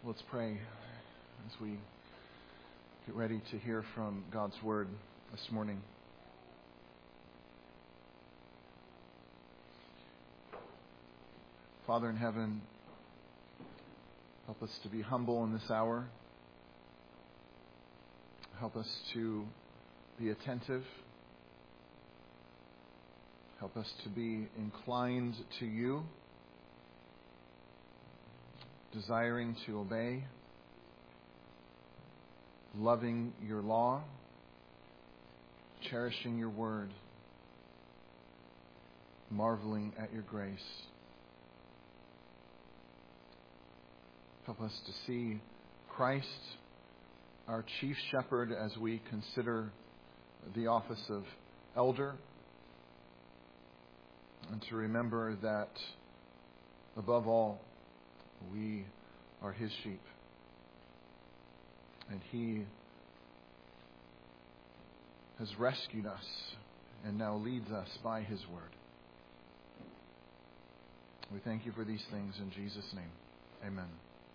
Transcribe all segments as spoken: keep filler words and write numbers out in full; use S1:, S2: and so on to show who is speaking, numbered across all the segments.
S1: Let's pray as we get ready to hear from God's Word this morning. Father in heaven, help us to be humble in this hour. Help us to be attentive. Help us to be inclined to you, desiring to obey, loving your law, cherishing your word, marveling at your grace. Help us to see Christ, our chief shepherd, as we consider the office of elder, and to remember that, above all, we are His sheep, and He has rescued us and now leads us by His word. We thank you for these things in Jesus' name. Amen.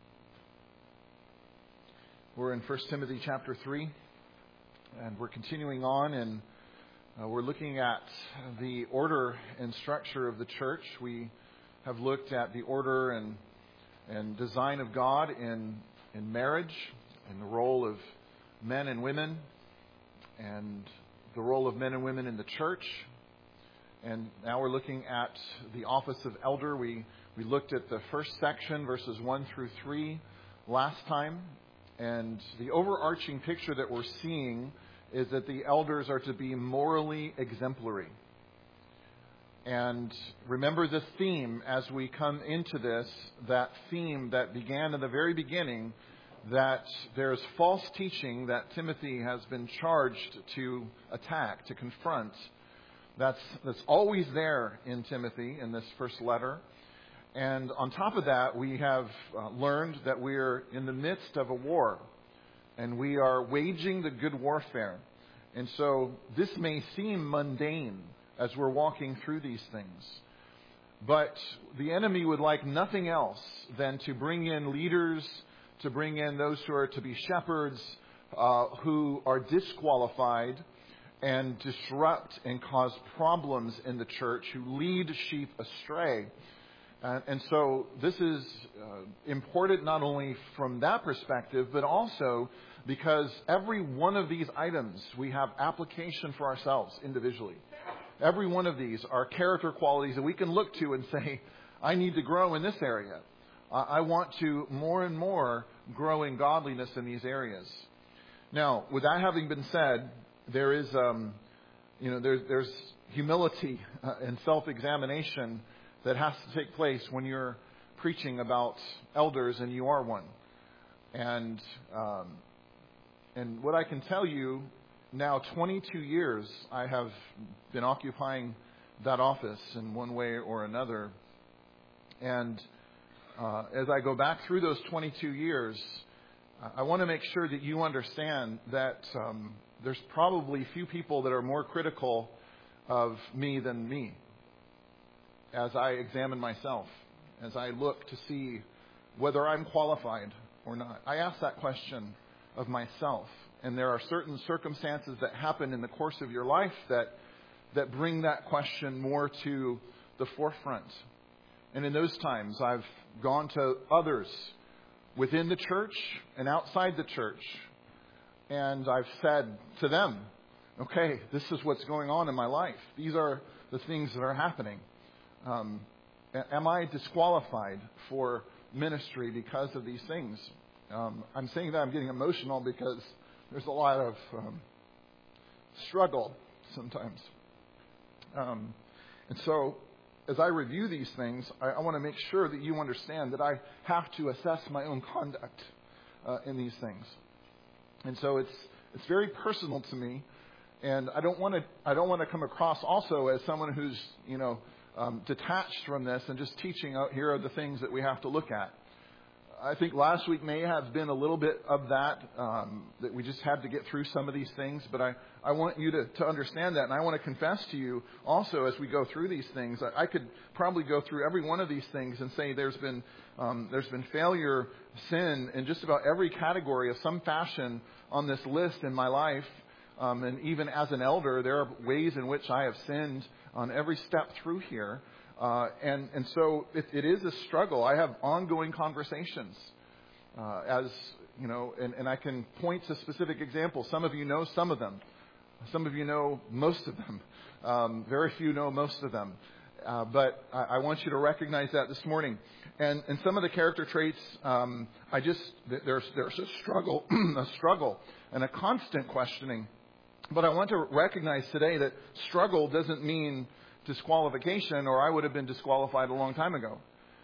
S1: We're in First Timothy chapter three, and we're continuing on, and uh, we're looking at the order and structure of the church. We have looked at the order and and design of God in in marriage, and the role of men and women, and the role of men and women in the church. And now we're looking at the office of elder. We we looked at the first section, verses one through three, last time. And the overarching picture that we're seeing is that the elders are to be morally exemplary. And remember the theme as we come into this, that theme that began in the very beginning, that there's false teaching that Timothy has been charged to attack, to confront. That's, that's always there in Timothy in this first letter. And on top of that, we have uh, learned that we're in the midst of a war, and we are waging the good warfare. And so this may seem mundane as we're walking through these things. But the enemy would like nothing else than to bring in leaders, to bring in those who are to be shepherds, uh, who are disqualified and disrupt and cause problems in the church, who lead sheep astray. Uh, and so this is uh, important not only from that perspective, but also because every one of these items we have application for ourselves individually. Every one of these are character qualities that we can look to and say, I need to grow in this area. Uh, I want to more and more grow in godliness in these areas. Now, with that having been said, there is, um, you know, there's, there's humility uh, and self-examination that has to take place when you're preaching about elders and you are one. And um, and what I can tell you, now twenty-two years I have been occupying that office in one way or another. And uh, as I go back through those twenty-two years, I want to make sure that you understand that um, there's probably few people that are more critical of me than me. As I examine myself, as I look to see whether I'm qualified or not. I ask that question of myself. And there are certain circumstances that happen in the course of your life that that bring that question more to the forefront. And in those times, I've gone to others within the church and outside the church. And I've said to them, okay, this is what's going on in my life. These are the things that are happening. Um, am I disqualified for ministry because of these things? Um, I'm saying that I'm getting emotional because there's a lot of um, struggle sometimes. Um, and so as I review these things, I, I want to make sure that you understand that I have to assess my own conduct uh, in these things. And so it's it's very personal to me, and I don't want to I don't want to come across also as someone who's, you know, Um, detached from this and just teaching out here are the things that we have to look at. I think last week may have been a little bit of that, um, that we just had to get through some of these things. But I, I want you to, to understand that. And I want to confess to you also as we go through these things. I, I could probably go through every one of these things and say there's been um, there's been failure, sin in just about every category of some fashion on this list in my life. Um, and even as an elder, there are ways in which I have sinned on every step through here. Uh, and, and so it, it is a struggle. I have ongoing conversations, uh, as, you know, and, and I can point to specific examples. Some of you know some of them. Some of you know most of them. Um, very few know most of them. Uh, but I, I want you to recognize that this morning. And, and some of the character traits, um, I just, there's, there's a struggle, a struggle and a constant questioning. But I want to recognize today that struggle doesn't mean disqualification, or I would have been disqualified a long time ago.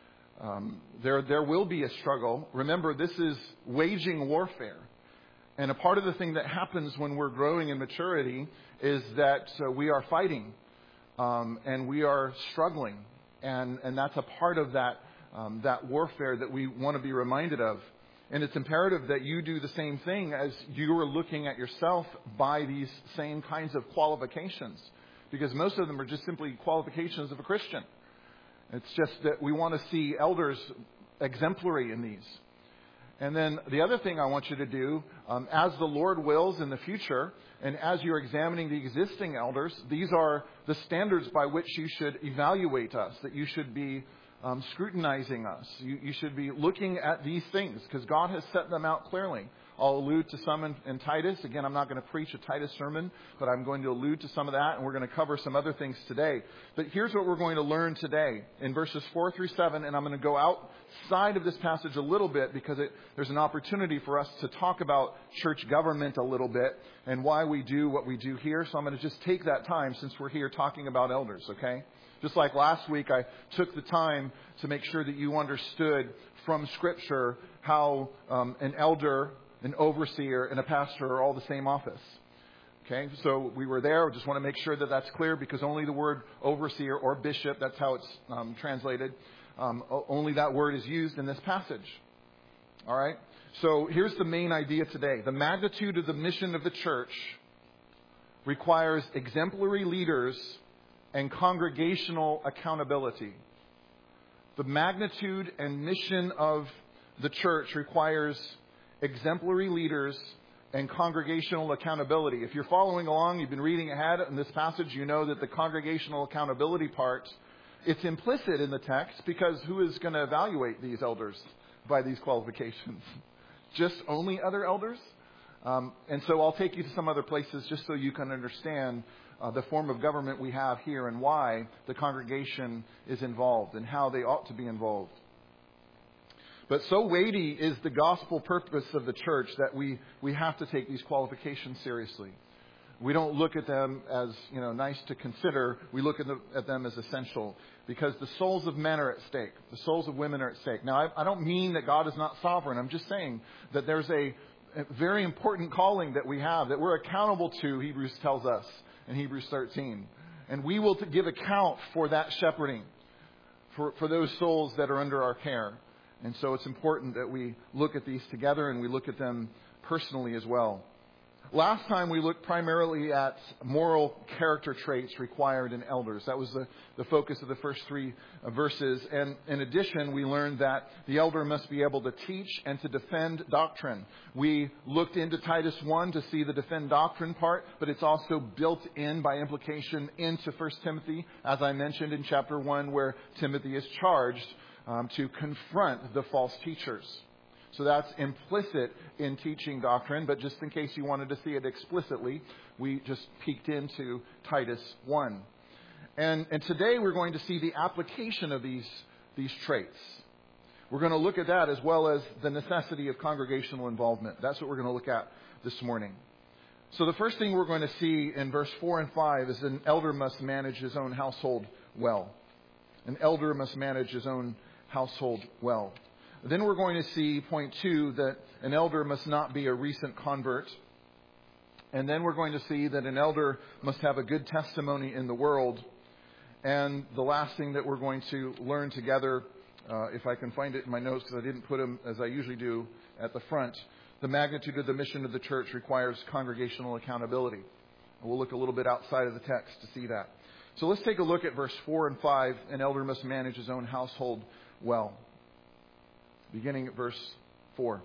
S1: Um, there, there will be a struggle. Remember, this is waging warfare. And a part of the thing that happens when we're growing in maturity is that uh, we are fighting, um, and we are struggling. And, and that's a part of that, um, that warfare that we want to be reminded of. And it's imperative that you do the same thing as you are looking at yourself by these same kinds of qualifications. Because most of them are just simply qualifications of a Christian. It's just that we want to see elders exemplary in these. And then the other thing I want you to do, um, as the Lord wills in the future, and as you're examining the existing elders, these are the standards by which you should evaluate us, that you should be um, scrutinizing us. You, you should be looking at these things, because God has set them out clearly. I'll allude to some in, in Titus. Again, I'm not going to preach a Titus sermon, but I'm going to allude to some of that, and we're going to cover some other things today. But here's what we're going to learn today in verses four through seven, and I'm going to go outside of this passage a little bit because it, there's an opportunity for us to talk about church government a little bit and why we do what we do here. So I'm going to just take that time since we're here talking about elders, okay? Just like last week, I took the time to make sure that you understood from Scripture how um, an elder, an overseer, and a pastor are all the same office. Okay, so we were there. I just want to make sure that that's clear, because only the word overseer or bishop, that's how it's um, translated, um, only that word is used in this passage. All right, so here's the main idea today. The magnitude of the mission of the church requires exemplary leaders and congregational accountability. The magnitude and mission of the church requires exemplary leaders and congregational accountability. If you're following along, you've been reading ahead in this passage, you know that the congregational accountability part, it's implicit in the text, because who is going to evaluate these elders by these qualifications? Just only other elders? Um, and so I'll take you to some other places just so you can understand uh, the form of government we have here and why the congregation is involved and how they ought to be involved. But so weighty is the gospel purpose of the church that we, we have to take these qualifications seriously. We don't look at them as, you know, nice to consider. We look at, the, at them as essential, because the souls of men are at stake. The souls of women are at stake. Now, I, I don't mean that God is not sovereign. I'm just saying that there's a, a very important calling that we have, that we're accountable to, Hebrews tells us in Hebrews thirteen. And we will give account for that shepherding, for, for those souls that are under our care. And so it's important that we look at these together and we look at them personally as well. Last time we looked primarily at moral character traits required in elders. That was the, the focus of the first three uh, verses. And in addition, we learned that the elder must be able to teach and to defend doctrine. We looked into Titus one to see the defend doctrine part, but it's also built in by implication into First Timothy, as I mentioned in chapter one, where Timothy is charged um, to confront the false teachers. So that's implicit in teaching doctrine, but just in case you wanted to see it explicitly, we just peeked into Titus one. And, and today we're going to see the application of these, these traits. We're going to look at that as well as the necessity of congregational involvement. That's what we're going to look at this morning. So the first thing we're going to see in verse four and five is an elder must manage his own household well. An elder must manage his own household well. Then we're going to see, point two, that an elder must not be a recent convert. And then we're going to see that an elder must have a good testimony in the world. And the last thing that we're going to learn together uh, if I can find it in my notes, because I didn't put them, as I usually do, at the front. The magnitude of the mission of the church requires congregational accountability. And we'll look a little bit outside of the text to see that. So let's take a look at verse four and five. An elder must manage his own household well. Beginning at verse four.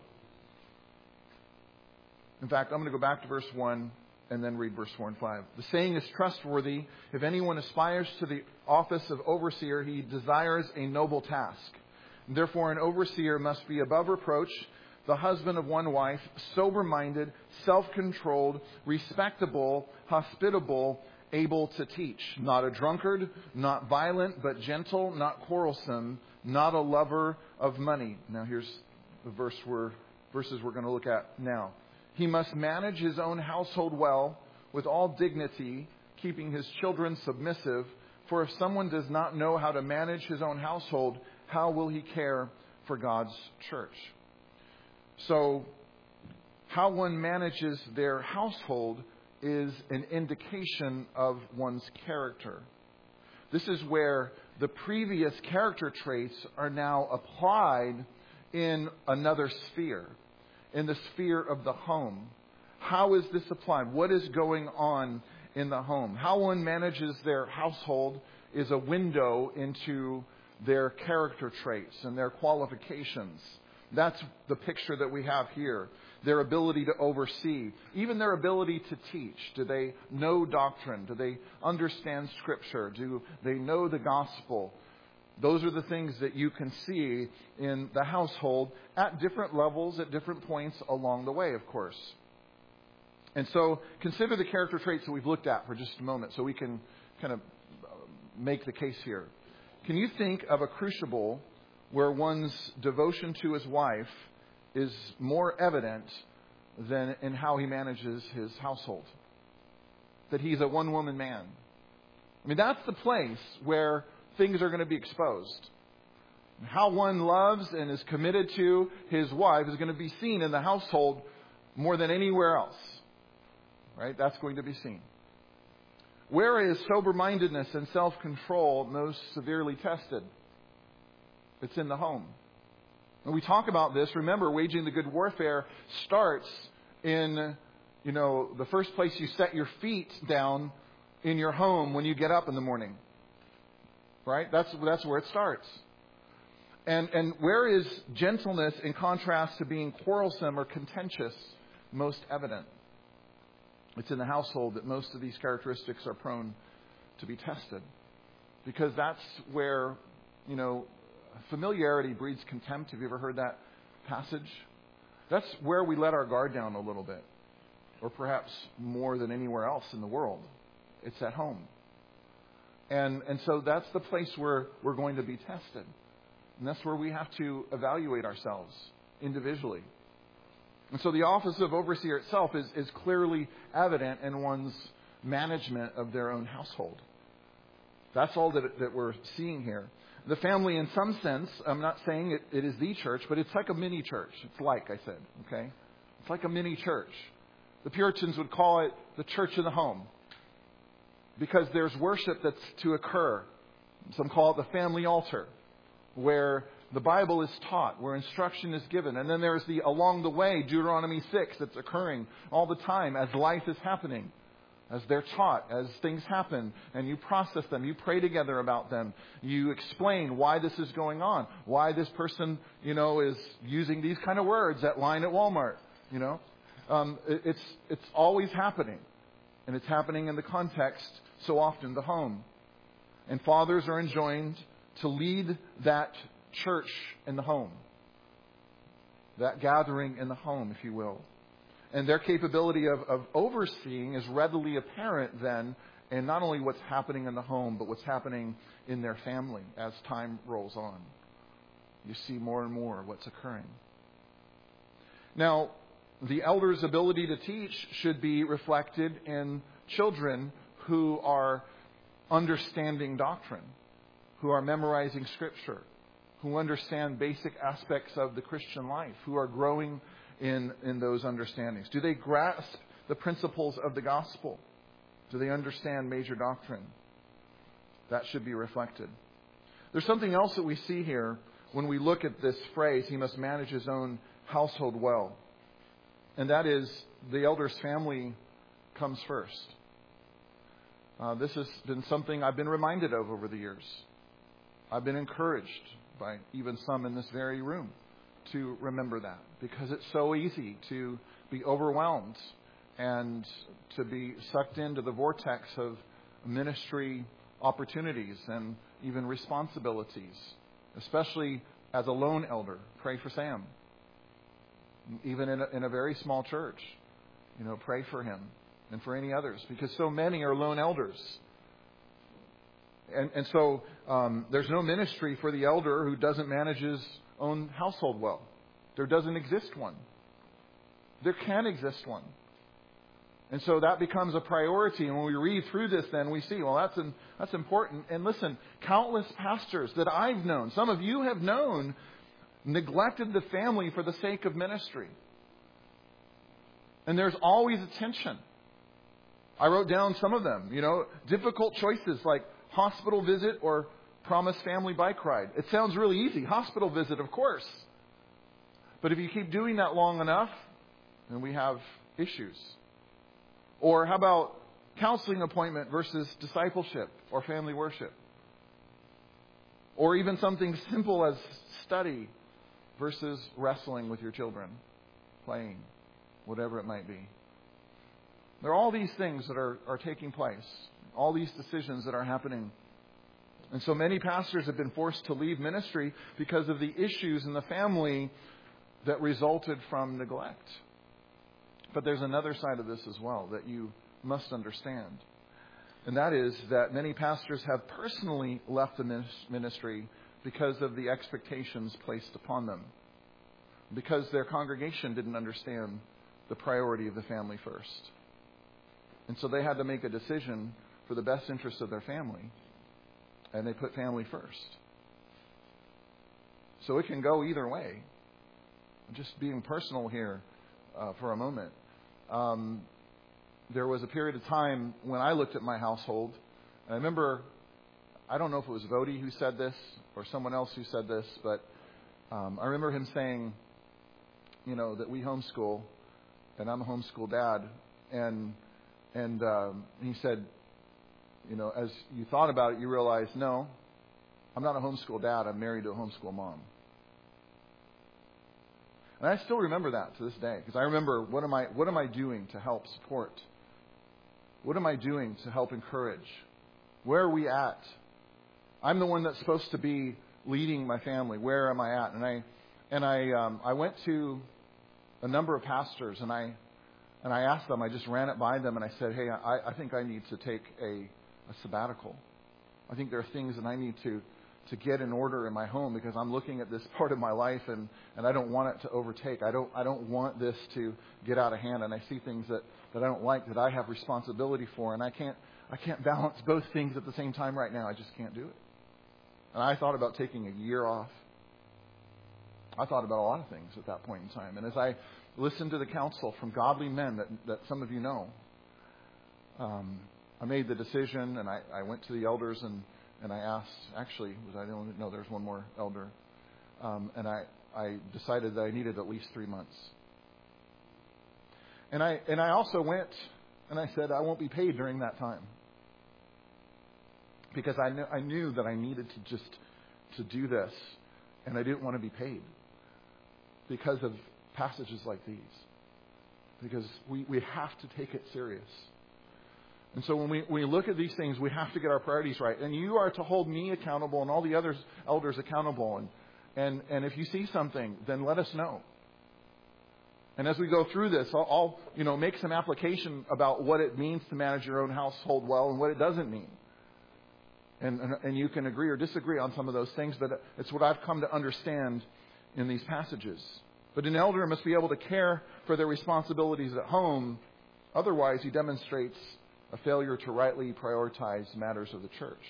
S1: In fact, I'm going to go back to verse one and then read verse four and five. The saying is trustworthy. If anyone aspires to the office of overseer, he desires a noble task. Therefore, an overseer must be above reproach, the husband of one wife, sober-minded, self-controlled, respectable, hospitable, able to teach. Not a drunkard, not violent, but gentle, not quarrelsome, not a lover of money. Now here's the verse we're, verses we're going to look at now. He must manage his own household well, with all dignity, keeping his children submissive. For if someone does not know how to manage his own household, how will he care for God's church? So, how one manages their household is an indication of one's character. This is where the previous character traits are now applied in another sphere, in the sphere of the home. How is this applied? What is going on in the home? How one manages their household is a window into their character traits and their qualifications. That's the picture that we have here. Their ability to oversee, even their ability to teach. Do they know doctrine? Do they understand Scripture? Do they know the gospel? Those are the things that you can see in the household at different levels, at different points along the way, of course. And so consider the character traits that we've looked at for just a moment so we can kind of make the case here. Can you think of a crucible where one's devotion to his wife is more evident than in how he manages his household? That he's a one-woman man. I mean, that's the place where things are going to be exposed. How one loves and is committed to his wife is going to be seen in the household more than anywhere else. Right? That's going to be seen. Where is sober-mindedness and self-control most severely tested? It's in the home. When we talk about this, remember, waging the good warfare starts in, you know, the first place you set your feet down in your home when you get up in the morning. Right? That's that's where it starts. And and where is gentleness in contrast to being quarrelsome or contentious most evident? It's in the household that most of these characteristics are prone to be tested. Because that's where, you know, familiarity breeds contempt. Have you ever heard that passage? That's where we let our guard down a little bit. Or perhaps more than anywhere else in the world. It's at home. And and so that's the place where we're going to be tested. And that's where we have to evaluate ourselves individually. And so the office of overseer itself is, is clearly evident in one's management of their own household. That's all that, that we're seeing here. The family, in some sense, I'm not saying it, it is the church, but it's like a mini church. It's like, I said, okay? It's like a mini church. The Puritans would call it the church in the home. Because there's worship that's to occur. Some call it the family altar, where the Bible is taught, where instruction is given. And then there's the along the way, Deuteronomy six, that's occurring all the time as life is happening. As they're taught, as things happen, and you process them, you pray together about them, you explain why this is going on, why this person, you know, is using these kind of words at line at Walmart, you know. Um, it, it's it's always happening. And it's happening in the context, so often, the home. And fathers are enjoined to lead that church in the home. That gathering in the home, if you will. And their capability of, of overseeing is readily apparent then in not only what's happening in the home, but what's happening in their family as time rolls on. You see more and more what's occurring. Now, the elder's ability to teach should be reflected in children who are understanding doctrine, who are memorizing Scripture, who understand basic aspects of the Christian life, who are growing in, in those understandings. Do they grasp the principles of the gospel? Do they understand major doctrine? That should be reflected. There's something else that we see here. when we look at this phrase, he must manage his own household well. And that is, the elder's family comes first. Uh, this has been something I've been reminded of over the years. I've been encouraged by even some in this very room to remember that, because it's so easy to be overwhelmed and to be sucked into the vortex of ministry opportunities and even responsibilities, especially as a lone elder. Pray for Sam. Even in a, in a very small church, you know, pray for him and for any others, because so many are lone elders. And, and so um, there's no ministry for the elder who doesn't manage his own household well. There doesn't exist one. There can exist one. And so that becomes a priority. And when we read through this, then we see, well, that's an, that's important. And listen, countless pastors that I've known, some of you have known, neglected the family for the sake of ministry. And there's always a tension. I wrote down some of them, you know, difficult choices like hospital visit or promised family bike ride. It sounds really easy. Hospital visit, of course. But if you keep doing that long enough, then we have issues. Or how about counseling appointment versus discipleship or family worship? Or even something simple as study versus wrestling with your children, playing, whatever it might be. There are all these things that are, are taking place, all these decisions that are happening. And so many pastors have been forced to leave ministry because of the issues in the family that resulted from neglect. But there's another side of this as well that you must understand. And that is that many pastors have personally left the ministry because of the expectations placed upon them. Because their congregation didn't understand the priority of the family first. And so they had to make a decision for the best interest of their family. And they put family first. So it can go either way. Just being personal here uh, for a moment. Um, there was a period of time when I looked at my household. And I remember, I don't know if it was Vody who said this or someone else who said this, but um, I remember him saying, you know, that we homeschool, and I'm a homeschool dad. And and um, he said, you know, as you thought about it, you realized, no, I'm not a homeschool dad. I'm married to a homeschool mom. And I still remember that to this day, because I remember, what am I what am I doing to help support? What am I doing to help encourage? Where are we at? I'm the one that's supposed to be leading my family. Where am I at? And I and I um, I went to a number of pastors, and I and I asked them. I just ran it by them, and I said, "Hey, I, I think I need to take a, a sabbatical. I think there are things that I need to." to get in order in my home, because I'm looking at this part of my life and, and I don't want it to overtake. I don't I don't want this to get out of hand, and I see things that, that I don't like, that I have responsibility for, and I can't I can't balance both things at the same time right now. I just can't do it. And I thought about taking a year off. I thought about a lot of things at that point in time. And as I listened to the counsel from godly men that, that some of you know, um, I made the decision, and I, I went to the elders and And I asked, actually, was I the only, no, there's one more elder. Um, and I, I decided that I needed at least three months. And I, and I also went and I said, I won't be paid during that time. Because I knew, I knew that I needed to just, to do this. And I didn't want to be paid. Because of passages like these. Because we, we have to take it serious. And so when we, we look at these things, we have to get our priorities right. And you are to hold me accountable and all the others elders accountable. And, and, and if you see something, then let us know. And as we go through this, I'll, I'll you know make some application about what it means to manage your own household well and what it doesn't mean. And, and, and you can agree or disagree on some of those things, but it's what I've come to understand in these passages. But an elder must be able to care for their responsibilities at home. Otherwise, he demonstrates a failure to rightly prioritize matters of the church.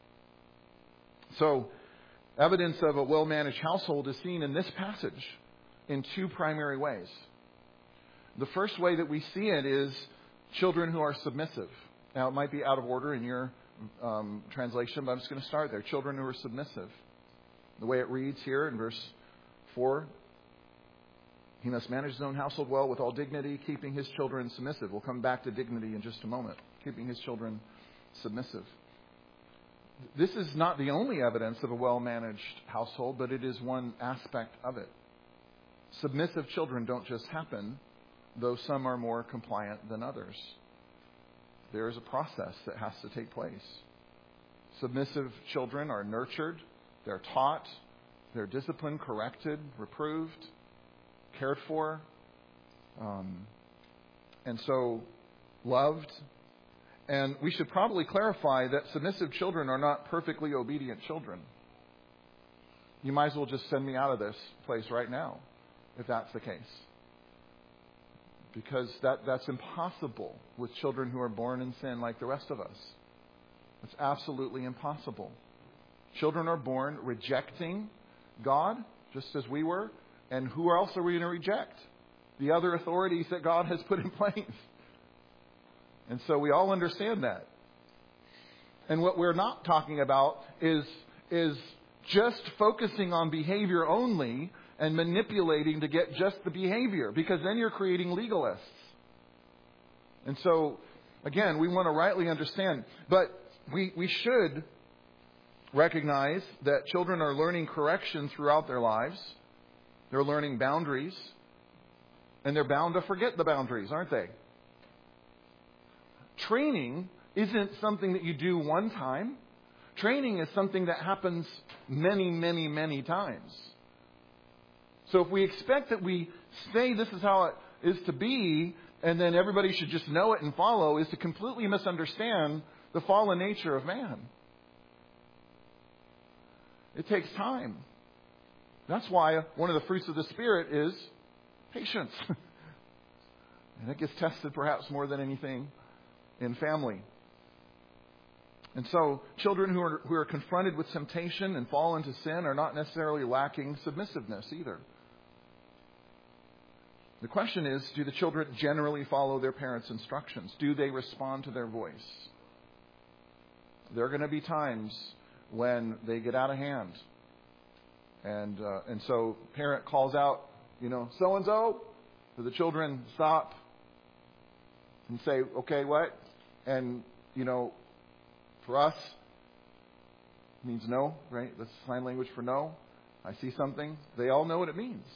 S1: So, evidence of a well-managed household is seen in this passage in two primary ways. The first way that we see it is children who are submissive. Now, it might be out of order in your um, translation, but I'm just going to start there. Children who are submissive. The way it reads here in verse four, he must manage his own household well with all dignity, keeping his children submissive. We'll come back to dignity in just a moment. Keeping his children submissive. This is not the only evidence of a well-managed household, but it is one aspect of it. Submissive children don't just happen, though some are more compliant than others. There is a process that has to take place. Submissive children are nurtured, they're taught, they're disciplined, corrected, reproved, cared for, um, and so loved. And we should probably clarify that submissive children are not perfectly obedient children. You might as well just send me out of this place right now, if that's the case. Because that, that's impossible with children who are born in sin like the rest of us. It's absolutely impossible. Children are born rejecting God, just as we were. And who else are we going to reject? The other authorities that God has put in place. And so we all understand that. And what we're not talking about is, is just focusing on behavior only and manipulating to get just the behavior, because then you're creating legalists. And so, again, we want to rightly understand. But we, we should recognize that children are learning correction throughout their lives. They're learning boundaries. And they're bound to forget the boundaries, aren't they? Training isn't something that you do one time. Training is something that happens many, many, many times. So if we expect that we say this is how it is to be, and then everybody should just know it and follow, is to completely misunderstand the fallen nature of man. It takes time. That's why one of the fruits of the Spirit is patience. And it gets tested perhaps more than anything in family. And so children who are, who are confronted with temptation and fall into sin are not necessarily lacking submissiveness either. The question is, do the children generally follow their parents' instructions? Do they respond to their voice? There are going to be times when they get out of hand. And uh, and so parent calls out, you know, so-and-so. So the children stop and say, okay, what? And, you know, for us, it means no, right? That's sign language for no. I see something. They all know what it means.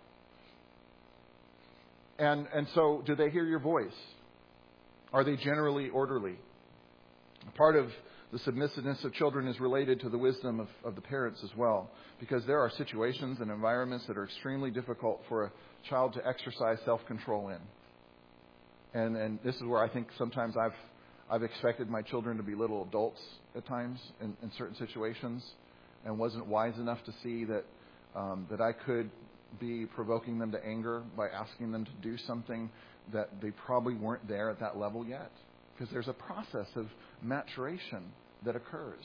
S1: And and so do they hear your voice? Are they generally orderly? Part of the submissiveness of children is related to the wisdom of, of the parents as well. Because there are situations and environments that are extremely difficult for a child to exercise self-control in. And and this is where I think sometimes I've I've expected my children to be little adults at times in, in certain situations, and wasn't wise enough to see that um, that I could be provoking them to anger by asking them to do something that they probably weren't there at that level yet. Because there's a process of maturation that occurs.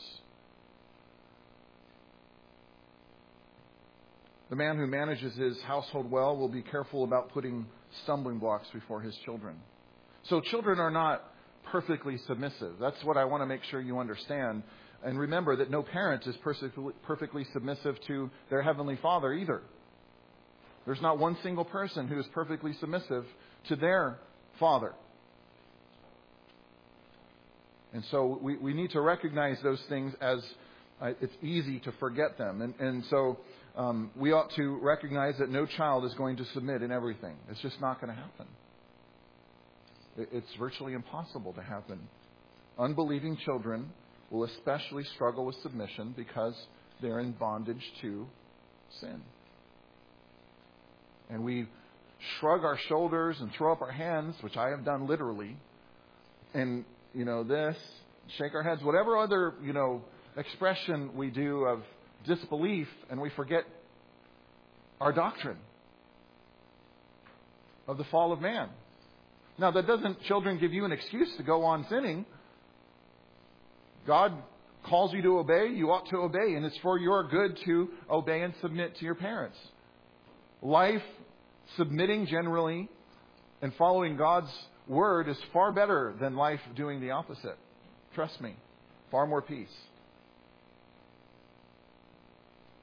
S1: The man who manages his household well will be careful about putting stumbling blocks before his children. So children are not perfectly submissive. That's what I want to make sure you understand. And remember that no parent is perfectly, perfectly submissive to their Heavenly Father either. There's not one single person who is perfectly submissive to their Father. And so we, we need to recognize those things as uh, it's easy to forget them. And, and so um, we ought to recognize that no child is going to submit in everything. It's just not going to happen. It, it's virtually impossible to happen. Unbelieving children will especially struggle with submission because they're in bondage to sin. And we shrug our shoulders and throw up our hands, which I have done literally, and, you know, this, shake our heads, whatever other, you know, expression we do of disbelief, and we forget our doctrine of the fall of man. Now, that doesn't, children, give you an excuse to go on sinning. God calls you to obey, you ought to obey, and it's for your good to obey and submit to your parents. Life, submitting generally and following God's word is far better than life doing the opposite. Trust me. Far more peace.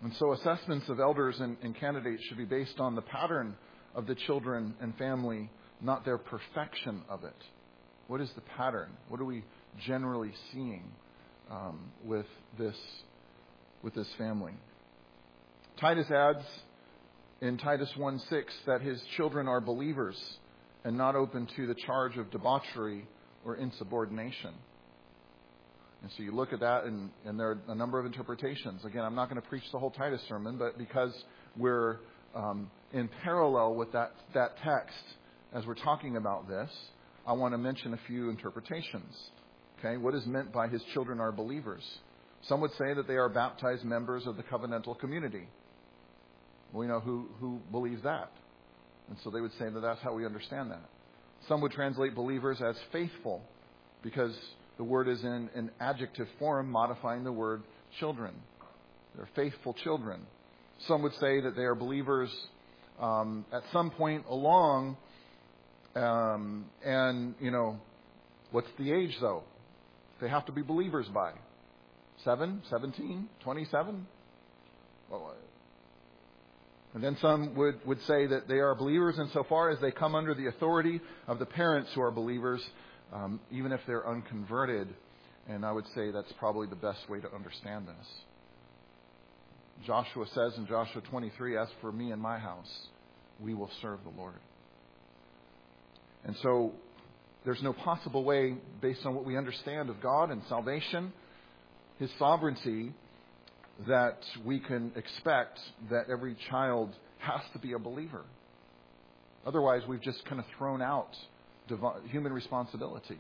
S1: And so assessments of elders and, and candidates should be based on the pattern of the children and family, not their perfection of it. What is the pattern? What are we generally seeing um, with this with this family? Titus adds in Titus one six that his children are believers and not open to the charge of debauchery or insubordination. And so you look at that, and, and there are a number of interpretations. Again, I'm not going to preach the whole Titus sermon, but because we're um, in parallel with that, that text as we're talking about this, I want to mention a few interpretations. Okay, what is meant by his children are believers? Some would say that they are baptized members of the covenantal community. We know who, who believes that. And so they would say that that's how we understand that. Some would translate believers as faithful, because the word is in an adjective form modifying the word children. They're faithful children. Some would say that they are believers um, at some point along. Um, and, you know, what's the age, though? They have to be believers by seven, seventeen, twenty-seven? Well, and then some would, would say that they are believers insofar as they come under the authority of the parents who are believers, um, even if they're unconverted. And I would say that's probably the best way to understand this. Joshua says in Joshua twenty-three, as for me and my house, we will serve the Lord. And so there's no possible way, based on what we understand of God and salvation, His sovereignty, that we can expect that every child has to be a believer. Otherwise, we've just kind of thrown out divine, human responsibility.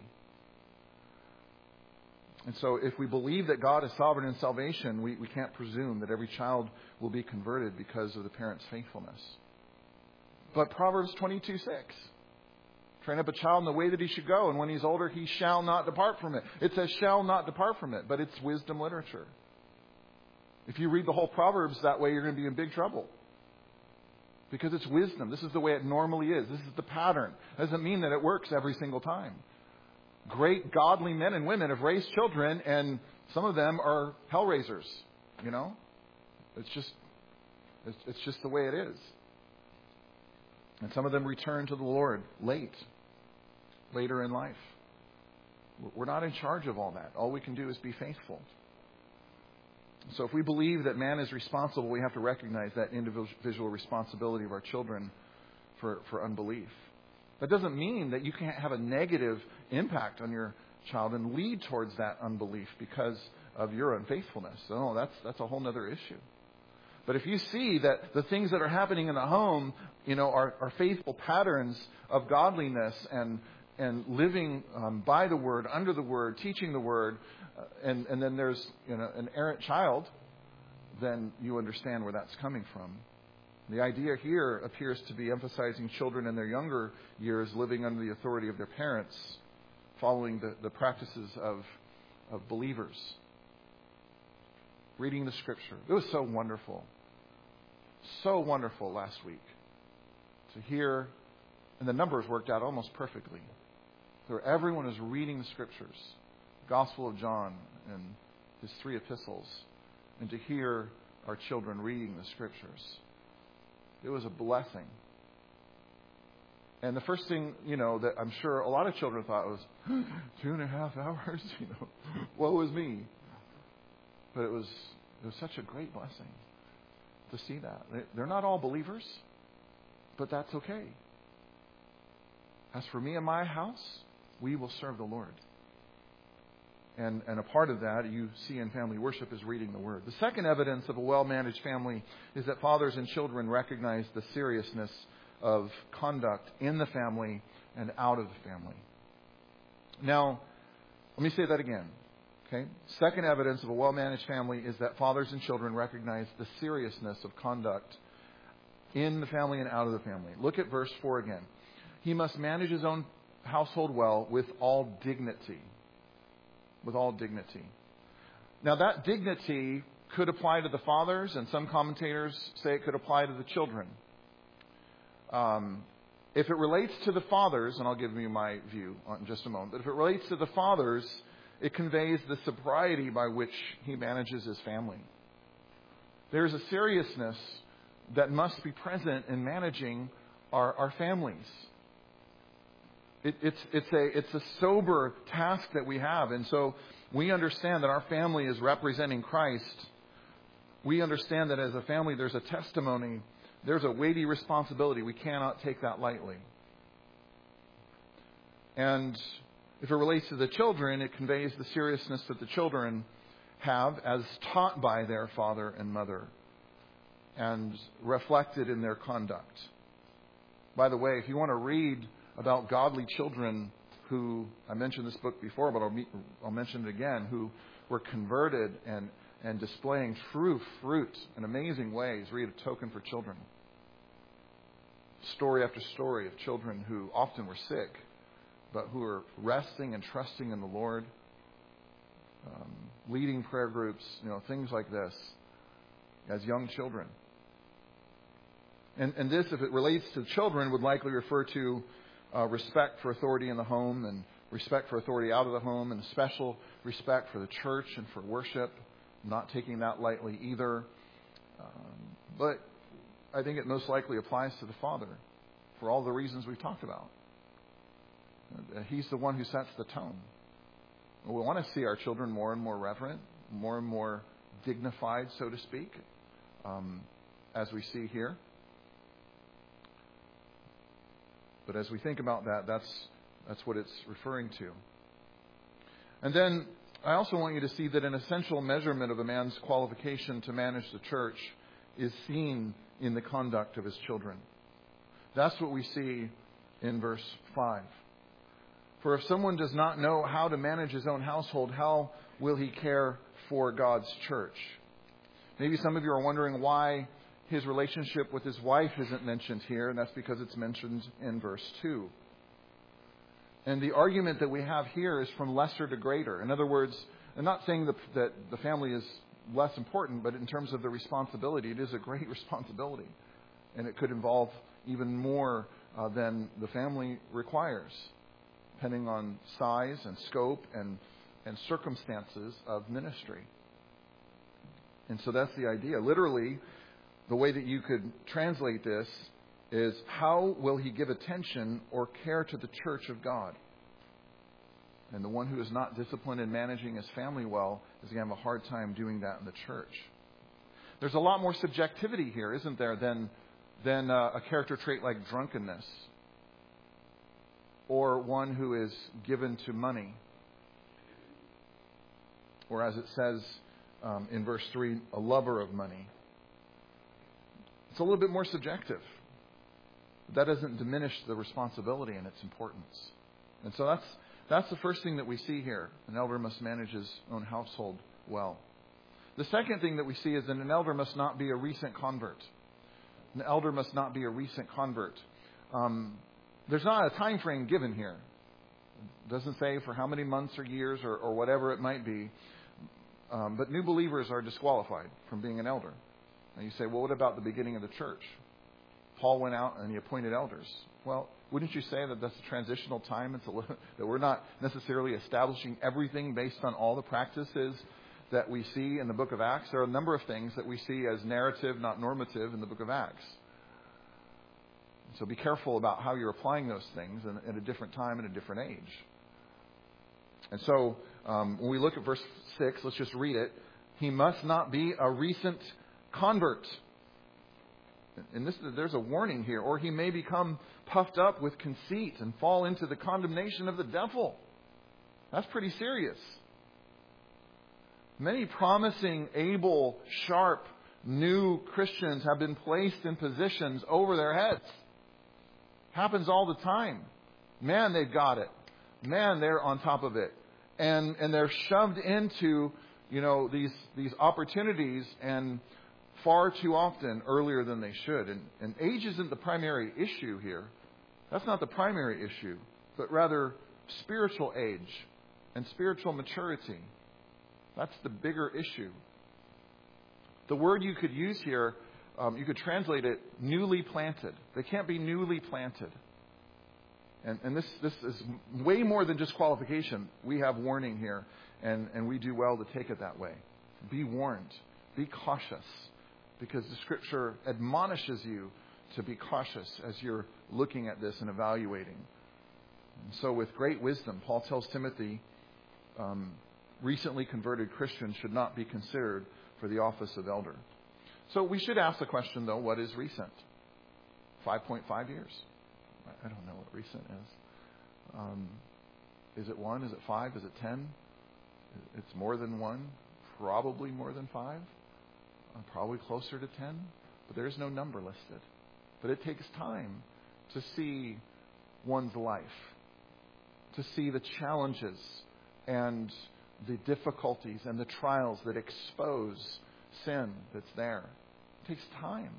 S1: And so if we believe that God is sovereign in salvation, we, we can't presume that every child will be converted because of the parent's faithfulness. But Proverbs twenty-two six, train up a child in the way that he should go, and when he's older, he shall not depart from it. It says shall not depart from it, but it's wisdom literature. If you read the whole Proverbs that way, you're going to be in big trouble. Because it's wisdom. This is the way it normally is. This is the pattern. It doesn't mean that it works every single time. Great godly men and women have raised children, and some of them are hell raisers. You know? It's just, it's, it's just the way it is. And some of them return to the Lord late, later in life. We're not in charge of all that. All we can do is be faithful. So if we believe that man is responsible, we have to recognize that individual responsibility of our children for, for unbelief. That doesn't mean that you can't have a negative impact on your child and lead towards that unbelief because of your unfaithfulness. No, that's that's a whole other issue. But if you see that the things that are happening in the home, you know, are, are faithful patterns of godliness and and living um, by the Word, under the Word, teaching the Word, uh, and, and then there's, you know, an errant child, then you understand where that's coming from. The idea here appears to be emphasizing children in their younger years living under the authority of their parents, following the, the practices of, of believers. Reading the Scripture. It was so wonderful. So wonderful last week to hear, and the numbers worked out almost perfectly. So everyone is reading the Scriptures, Gospel of John and his three epistles, and to hear our children reading the Scriptures. It was a blessing. And the first thing, you know, that I'm sure a lot of children thought was, two and a half hours, you know, woe is me. But it was it was such a great blessing to see that. They're not all believers, but that's okay. As for me and my house, we will serve the Lord. And, and a part of that you see in family worship is reading the Word. The second evidence of a well-managed family is that fathers and children recognize the seriousness of conduct in the family and out of the family. Now, let me say that again. Okay. Second evidence of a well-managed family is that fathers and children recognize the seriousness of conduct in the family and out of the family. Look at verse four again. He must manage his own household well with all dignity. With all dignity. Now that dignity could apply to the fathers, and some commentators say it could apply to the children. Um, if it relates to the fathers, and I'll give you my view in just a moment, but if it relates to the fathers, it conveys the sobriety by which he manages his family. There's a seriousness that must be present in managing our, our families. It, it's, it's, a, it's a sober task that we have. And so we understand that our family is representing Christ. We understand that as a family there's a testimony. There's a weighty responsibility. We cannot take that lightly. And if it relates to the children, it conveys the seriousness that the children have as taught by their father and mother and reflected in their conduct. By the way, if you want to read about godly children who, I mentioned this book before, but I'll, meet, I'll mention it again, who were converted and, and displaying true fruit in amazing ways, read A Token for Children. Story after story of children who often were sick, but who are resting and trusting in the Lord, um, leading prayer groups, you know, things like this, as young children. And, and this, if it relates to children, would likely refer to uh, respect for authority in the home and respect for authority out of the home, and special respect for the church and for worship, not taking that lightly either. Um, but I think it most likely applies to the father for all the reasons we've talked about. He's the one who sets the tone. We want to see our children more and more reverent, more and more dignified, so to speak, um, as we see here. But as we think about that, that's that's what it's referring to. And then I also want you to see that an essential measurement of a man's qualification to manage the church is seen in the conduct of his children. That's what we see in verse five. For if someone does not know how to manage his own household, how will he care for God's church? Maybe some of you are wondering why his relationship with his wife isn't mentioned here, and that's because it's mentioned in verse two. And the argument that we have here is from lesser to greater. In other words, I'm not saying that, that the family is less important, but in terms of the responsibility, it is a great responsibility. And it could involve even more uh, than the family requires, depending on size and scope and, and circumstances of ministry. And so that's the idea. Literally, the way that you could translate this is, how will he give attention or care to the church of God? And the one who is not disciplined in managing his family well is going to have a hard time doing that in the church. There's a lot more subjectivity here, isn't there, than, than uh, a character trait like drunkenness, or one who is given to money, or as it says um, in verse three, a lover of money. It's a little bit more subjective. That doesn't diminish the responsibility and its importance. And so that's that's the first thing that we see here. An elder must manage his own household well. The second thing that we see is that an elder must not be a recent convert. An elder must not be a recent convert. Um, there's not a time frame given here. It doesn't say for how many months or years or, or whatever it might be. Um, but new believers are disqualified from being an elder. And you say, well, what about the beginning of the church? Paul went out and he appointed elders. Well, wouldn't you say that that's a transitional time? It's a little, that we're not necessarily establishing everything based on all the practices that we see in the book of Acts? There are a number of things that we see as narrative, not normative, in the book of Acts. So be careful about how you're applying those things at a different time and a different age. And so um, when we look at verse six, let's just read it. He must not be a recent convert. And this, there's a warning here. Or he may become puffed up with conceit and fall into the condemnation of the devil. That's pretty serious. Many promising, able, sharp, new Christians have been placed in positions over their heads. Happens all the time. Man, they've got it. Man, they're on top of it. And and they're shoved into, you know, these these opportunities, and far too often earlier than they should. And, and age isn't the primary issue here. That's not the primary issue, but rather spiritual age and spiritual maturity. That's the bigger issue. The word you could use here, um, you could translate it newly planted. They can't be newly planted. And, and this, this is way more than just qualification. We have warning here, and, and we do well to take it that way. Be warned. Be cautious. because the Scripture admonishes you to be cautious as you're looking at this and evaluating. And so with great wisdom, Paul tells Timothy, um, recently converted Christians should not be considered for the office of elder. So we should ask the question, though, what is recent? five point five years. I don't know what recent is. Um, is it one? Is it five? Is it ten? It's more than one. Probably more than five. Uh, probably closer to ten. But there is no number listed. But it takes time to see one's life, to see the challenges and the difficulties and the trials that expose sin that's there. It takes time.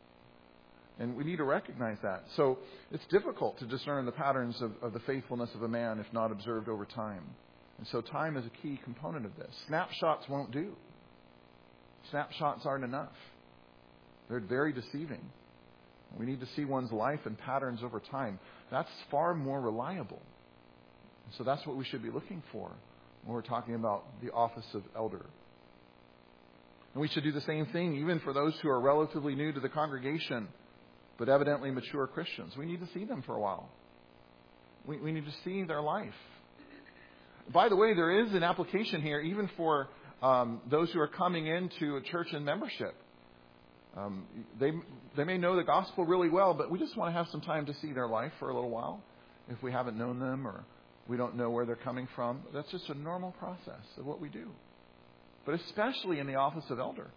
S1: And we need to recognize that. So it's difficult to discern the patterns of, of the faithfulness of a man if not observed over time. And so time is a key component of this. Snapshots won't do. Snapshots aren't enough. They're very deceiving. We need to see one's life and patterns over time. That's far more reliable. And so that's what we should be looking for when we're talking about the office of elder. And we should do the same thing even for those who are relatively new to the congregation, but evidently mature Christians. We need to see them for a while. We, we need to see their life. By the way, there is an application here even for um, those who are coming into a church in membership. Um, they they may know the gospel really well, but we just want to have some time to see their life for a little while if we haven't known them or we don't know where they're coming from. That's just a normal process of what we do. But especially in the office of elder.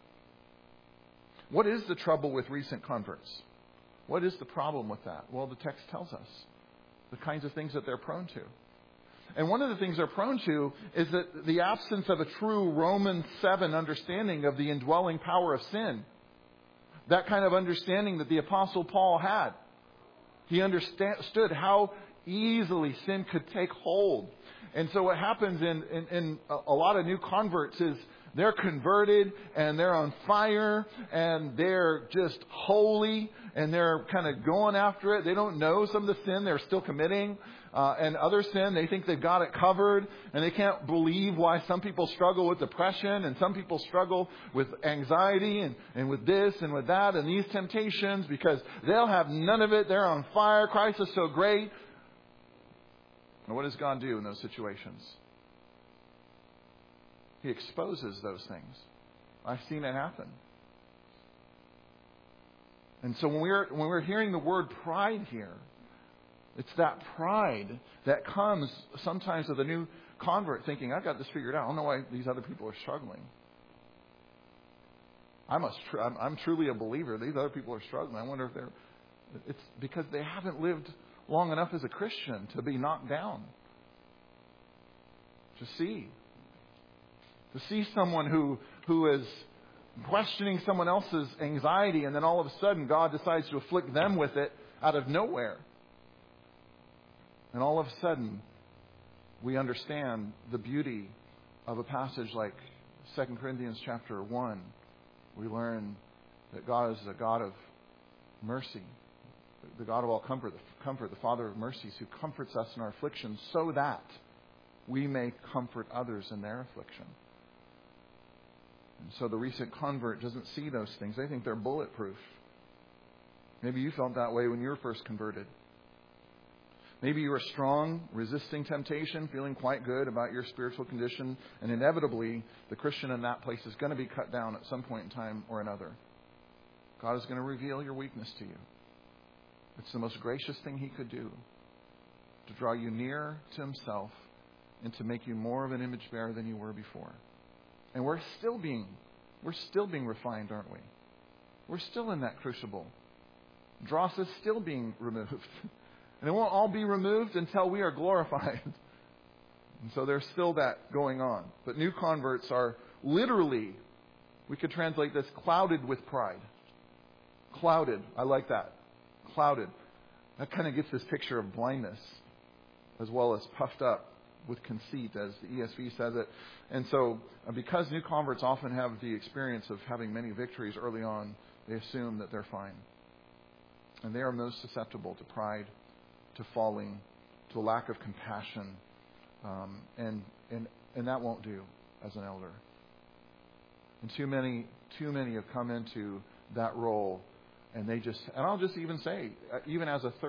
S1: What is the trouble with recent converts? What is the problem with that? Well, the text tells us the kinds of things that they're prone to. And one of the things they're prone to is that the absence of a true Romans seven understanding of the indwelling power of sin. That kind of understanding that the Apostle Paul had. He understood how easily sin could take hold. And so what happens in, in, in a lot of new converts is they're converted and they're on fire and they're just holy and they're kind of going after it. They don't know some of the sin they're still committing. Uh, and other sin, they think they've got it covered, and they can't believe why some people struggle with depression and some people struggle with anxiety and, and with this and with that and these temptations because they'll have none of it. They're on fire. Christ is so great. And what does God do in those situations? He exposes those things. I've seen it happen. And so when we're when we're hearing the word pride here, it's that pride that comes sometimes with a new convert thinking, I've got this figured out. I don't know why these other people are struggling. I must. Tr- I'm, I'm truly a believer. These other people are struggling. I wonder if they're. It's because they haven't lived long enough as a Christian to be knocked down. To see. To see someone who who is questioning someone else's anxiety, and then all of a sudden God decides to afflict them with it out of nowhere. And all of a sudden, we understand the beauty of a passage like Second Corinthians chapter one. We learn that God is a God of mercy, the God of all comfort, the, comfort, the Father of mercies, who comforts us in our affliction so that we may comfort others in their affliction. And so the recent convert doesn't see those things. They think they're bulletproof. Maybe you felt that way when you were first converted. Maybe you were strong, resisting temptation, feeling quite good about your spiritual condition, and inevitably the Christian in that place is going to be cut down at some point in time or another. God is going to reveal your weakness to you. It's the most gracious thing He could do, to draw you near to Himself and to make you more of an image bearer than you were before. And we're still being, we're still being refined, aren't we? We're still in that crucible. Dross is still being removed. And it won't all be removed until we are glorified. And so there's still that going on. But new converts are literally, we could translate this, clouded with pride. Clouded. I like that. Clouded. That kind of gets this picture of blindness as well as puffed up with conceit, as the E S V says it. And so uh, because new converts often have the experience of having many victories early on, they assume that they're fine. And they are most susceptible to pride, to falling, to a lack of compassion. Um, and, and, and that won't do as an elder. And too many, too many have come into that role, and they just, and I'll just even say, even as a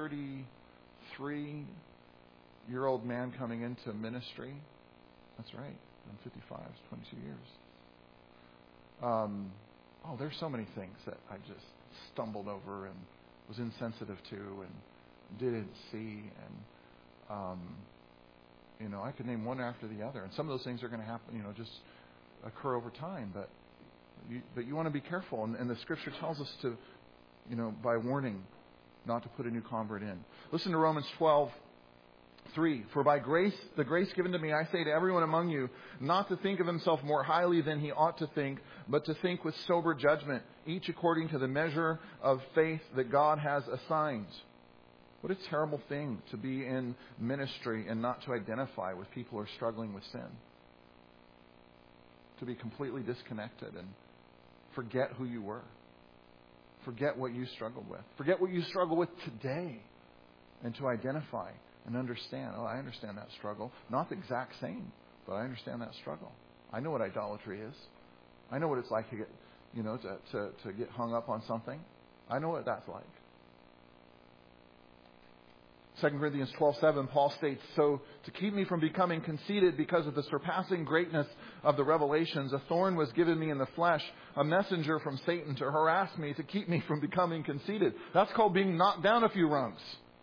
S1: thirty-three-year-old man coming into ministry, that's right, I'm fifty-five, it's twenty-two years. Um, oh, there's so many things that I just stumbled over and was insensitive to and didn't see, and um, you know, I could name one after the other, and some of those things are going to happen, you know, just occur over time. But you, but you want to be careful, and, and the Scripture tells us to, you know, by warning, not to put a new convert in. Listen to Romans twelve three. For by grace, the grace given to me, I say to everyone among you, not to think of himself more highly than he ought to think, but to think with sober judgment, each according to the measure of faith that God has assigned. What a terrible thing to be in ministry and not to identify with people who are struggling with sin. To be completely disconnected and forget who you were. Forget what you struggled with. Forget what you struggle with today. And to identify and understand. Oh, I understand that struggle. Not the exact same, but I understand that struggle. I know what idolatry is. I know what it's like to get, you know, to, to, to get hung up on something. I know what that's like. Second Corinthians twelve seven, Paul states, so to keep me from becoming conceited because of the surpassing greatness of the revelations, a thorn was given me in the flesh, a messenger from Satan to harass me, to keep me from becoming conceited. That's called being knocked down a few rungs.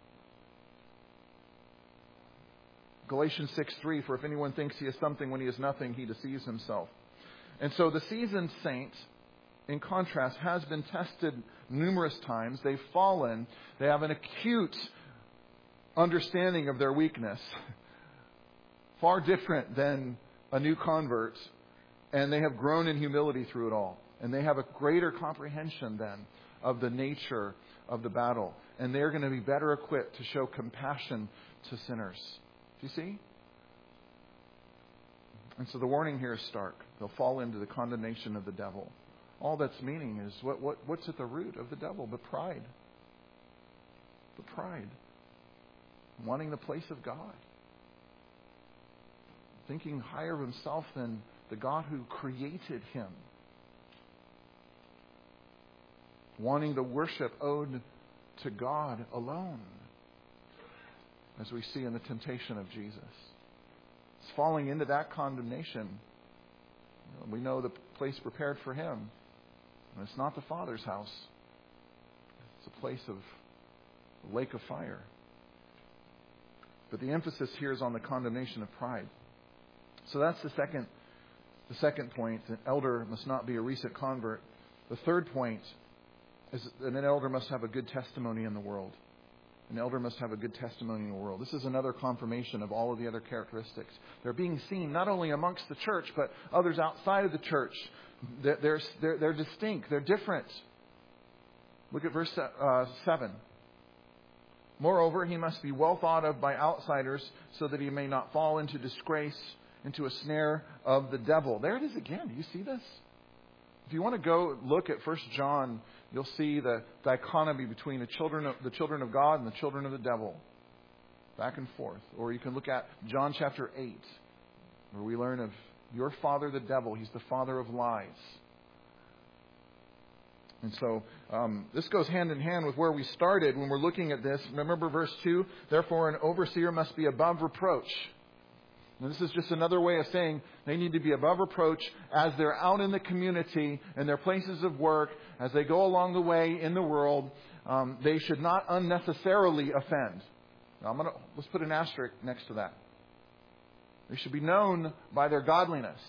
S1: Galatians six three, for if anyone thinks he is something when he is nothing, he deceives himself. And so the seasoned saint, in contrast, has been tested numerous times. They've fallen. They have an acute understanding of their weakness, far different than a new convert, and they have grown in humility through it all. And they have a greater comprehension then of the nature of the battle. And they're going to be better equipped to show compassion to sinners. Do you see? And so the warning here is stark. They'll fall into the condemnation of the devil. All that's meaning is what, what what's at the root of the devil? The pride. The pride. Wanting the place of God. Thinking higher of himself than the God who created him. Wanting the worship owed to God alone. As we see in the temptation of Jesus. It's falling into that condemnation. We know the place prepared for him. And it's not the Father's house. It's a place of a lake of fire. But the emphasis here is on the condemnation of pride. So that's the second, the second point. An elder must not be a recent convert. The third point is that an elder must have a good testimony in the world. An elder must have a good testimony in the world. This is another confirmation of all of the other characteristics. They're being seen not only amongst the church, but others outside of the church. They're, they're, they're, they're distinct. They're different. Look at verse uh, seven. Moreover, he must be well thought of by outsiders so that he may not fall into disgrace, into a snare of the devil. There it is again. Do you see this? If you want to go look at First John, you'll see the dichotomy between the children of, the children of God and the children of the devil. Back and forth. Or you can look at John chapter eight, where we learn of your father the devil. He's the father of lies. And so um, this goes hand in hand with where we started when we're looking at this. Remember verse two? Therefore an overseer must be above reproach. And this is just another way of saying they need to be above reproach as they're out in the community, in their places of work, as they go along the way in the world. Um, they should not unnecessarily offend. Now I'm gonna let's put an asterisk next to that. They should be known by their godliness,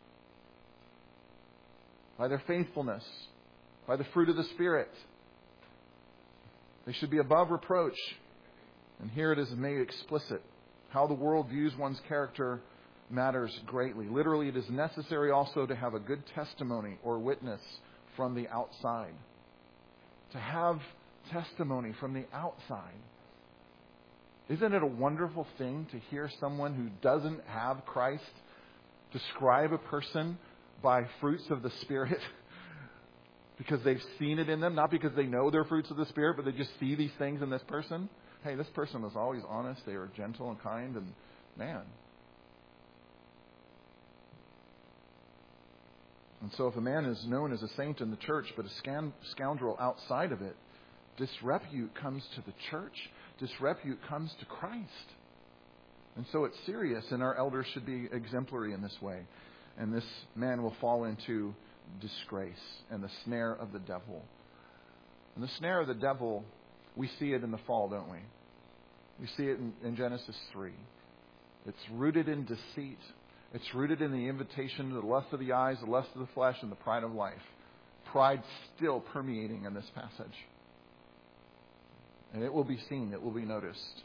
S1: by their faithfulness, by the fruit of the Spirit. They should be above reproach. And here it is made explicit. How the world views one's character matters greatly. Literally, it is necessary also to have a good testimony or witness from the outside. To have testimony from the outside. Isn't it a wonderful thing to hear someone who doesn't have Christ describe a person by fruits of the Spirit? Because they've seen it in them, not because they know they're fruits of the Spirit, but they just see these things in this person. Hey, this person was always honest. They were gentle and kind, and man. And so if a man is known as a saint in the church, but a scan- scoundrel outside of it, disrepute comes to the church. Disrepute comes to Christ. And so it's serious, and our elders should be exemplary in this way. And this man will fall into disgrace and the snare of the devil. And the snare of the devil, we see it in the fall, don't we? We see it in, in Genesis three. It's rooted in deceit. It's rooted in the invitation to the lust of the eyes, the lust of the flesh, and the pride of life. Pride still permeating in this passage. And it will be seen, it will be noticed.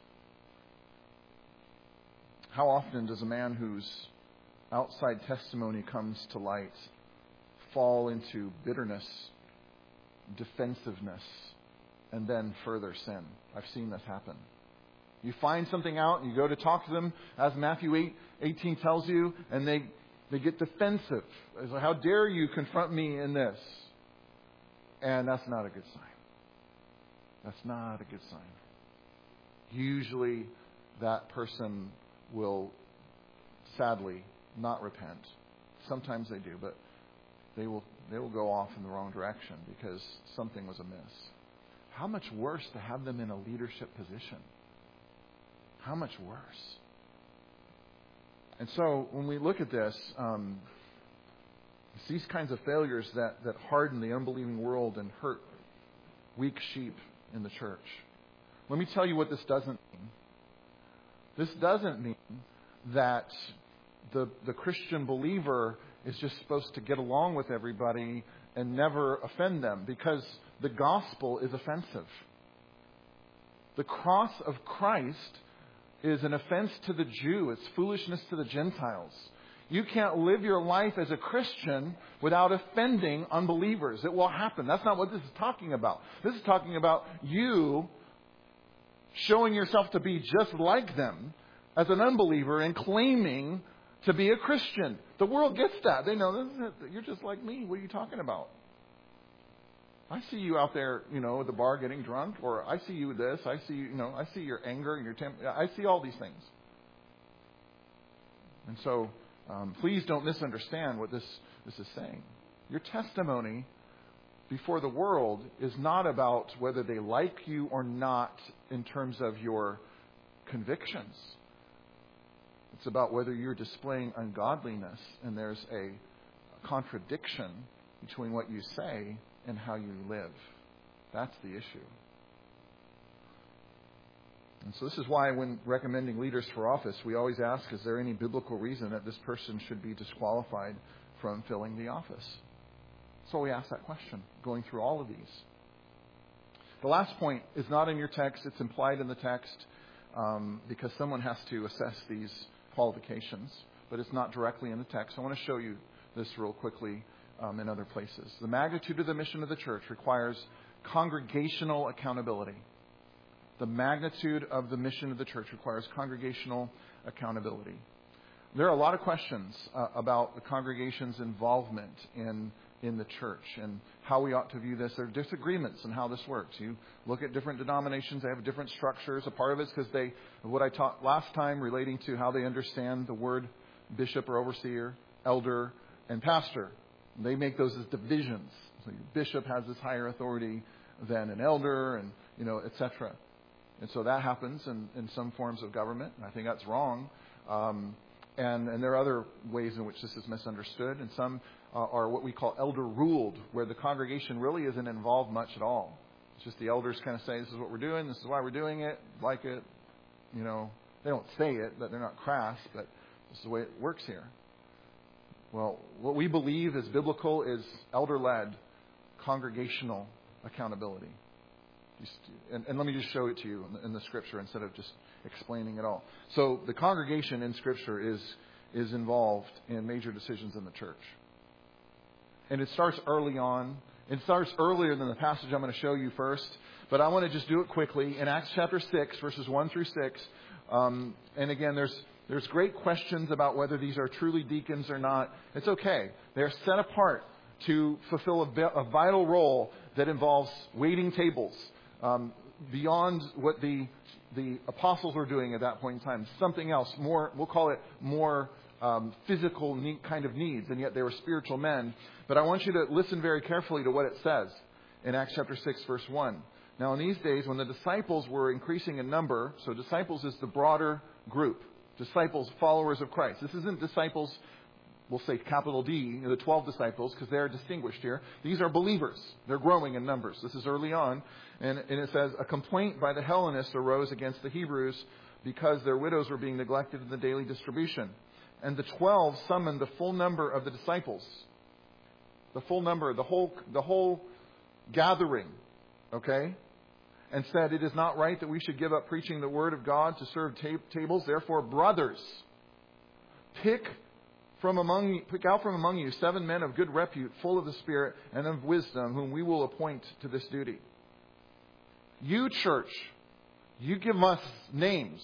S1: How often does a man whose outside testimony comes to light fall into bitterness, defensiveness, and then further sin? I've seen this happen. You find something out and you go to talk to them, as Matthew eight eighteen tells you, and they, they get defensive. It's like, how dare you confront me in this? And that's not a good sign. That's not a good sign. Usually that person will sadly not repent. Sometimes they do, but they will they will go off in the wrong direction because something was amiss. How much worse to have them in a leadership position? How much worse? And so when we look at this, um, it's these kinds of failures that, that harden the unbelieving world and hurt weak sheep in the church. Let me tell you what this doesn't mean. This doesn't mean that the the Christian believer is just supposed to get along with everybody and never offend them, because the gospel is offensive. The cross of Christ is an offense to the Jew. It's foolishness to the Gentiles. You can't live your life as a Christian without offending unbelievers. It will happen. That's not what this is talking about. This is talking about you showing yourself to be just like them as an unbeliever and claiming to be a Christian. The world gets that. They know, you're just like me. What are you talking about? I see you out there, you know, at the bar getting drunk, or I see you this, I see, you know, I see your anger and your temper. I see all these things. And so, um, please don't misunderstand what this, this is saying. Your testimony before the world is not about whether they like you or not in terms of your convictions. It's about whether you're displaying ungodliness and there's a contradiction between what you say and how you live. That's the issue. And so this is why when recommending leaders for office, we always ask, is there any biblical reason that this person should be disqualified from filling the office? So we ask that question, going through all of these. The last point is not in your text. It's implied in the text um, because someone has to assess these qualifications, but it's not directly in the text. I want to show you this real quickly um, in other places. The magnitude of the mission of the church requires congregational accountability. The magnitude of the mission of the church requires congregational accountability. There are a lot of questions uh, about the congregation's involvement in in the church and how we ought to view this. There are disagreements on how this works. You look at different denominations, they have different structures. A part of it's because they, what I taught last time relating to how they understand the word bishop or overseer, elder, and pastor. They make those as divisions. So your bishop has this higher authority than an elder, and, you know, et cetera. And so that happens in, in some forms of government. I think that's wrong. Um, and, and there are other ways in which this is misunderstood. And some uh, are what we call elder-ruled, where the congregation really isn't involved much at all. It's just the elders kind of say, this is what we're doing, this is why we're doing it, like it. You know, they don't say it, but they're not crass, but this is the way it works here. Well, what we believe is biblical is elder-led congregational accountability. And, and let me just show it to you in the, in the Scripture instead of just explaining it all. So the congregation in Scripture is is involved in major decisions in the church. And it starts early on. It starts earlier than the passage I'm going to show you first. But I want to just do it quickly. In Acts chapter six, verses one through six. Um, and again, there's there's great questions about whether these are truly deacons or not. It's okay. They're set apart to fulfill a, a vital role that involves waiting tables. Um, beyond what the the apostles were doing at that point in time, something else, more, we'll call it more um, physical need, kind of needs, and yet they were spiritual men. But I want you to listen very carefully to what it says in Acts chapter six, verse one. Now, in these days, when the disciples were increasing in number, so disciples is the broader group. Disciples, followers of Christ. This isn't disciples, we'll say capital D, the twelve disciples, because they're distinguished here. These are believers. They're growing in numbers. This is early on. And, and it says, a complaint by the Hellenists arose against the Hebrews because their widows were being neglected in the daily distribution. And the twelve summoned the full number of the disciples. The full number, the whole, the whole gathering. Okay? And said, it is not right that we should give up preaching the word of God to serve ta- tables. Therefore, brothers, pick from among you, pick out from among you seven men of good repute, full of the Spirit and of wisdom, whom we will appoint to this duty. You, church, you give us names.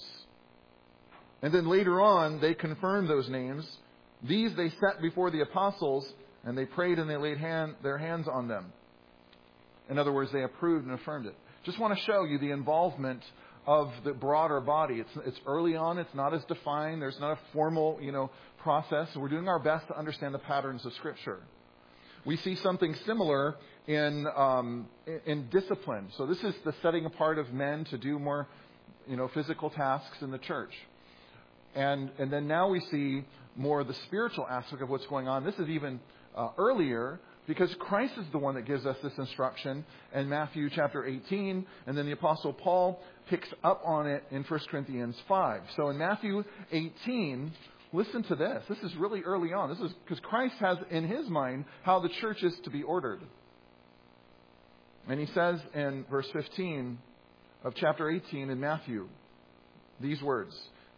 S1: And then later on, they confirmed those names. These they set before the apostles, and they prayed and they laid hand, their hands on them. In other words, they approved and affirmed it. Just want to show you the involvement of the broader body. It's, it's early on. It's not as defined. There's not a formal, you know, process. We're doing our best to understand the patterns of Scripture. We see something similar in um, in, in discipline. So this is the setting apart of men to do more, you know, physical tasks in the church. And and then now we see more of the spiritual aspect of what's going on. This is even uh, earlier, because Christ is the one that gives us this instruction in Matthew chapter eighteen, and then the Apostle Paul picks up on it in First Corinthians five. So in Matthew eighteen, listen to this. This is really early on. This is because Christ has in his mind how the church is to be ordered. And he says in verse fifteen of chapter eighteen in Matthew, these words.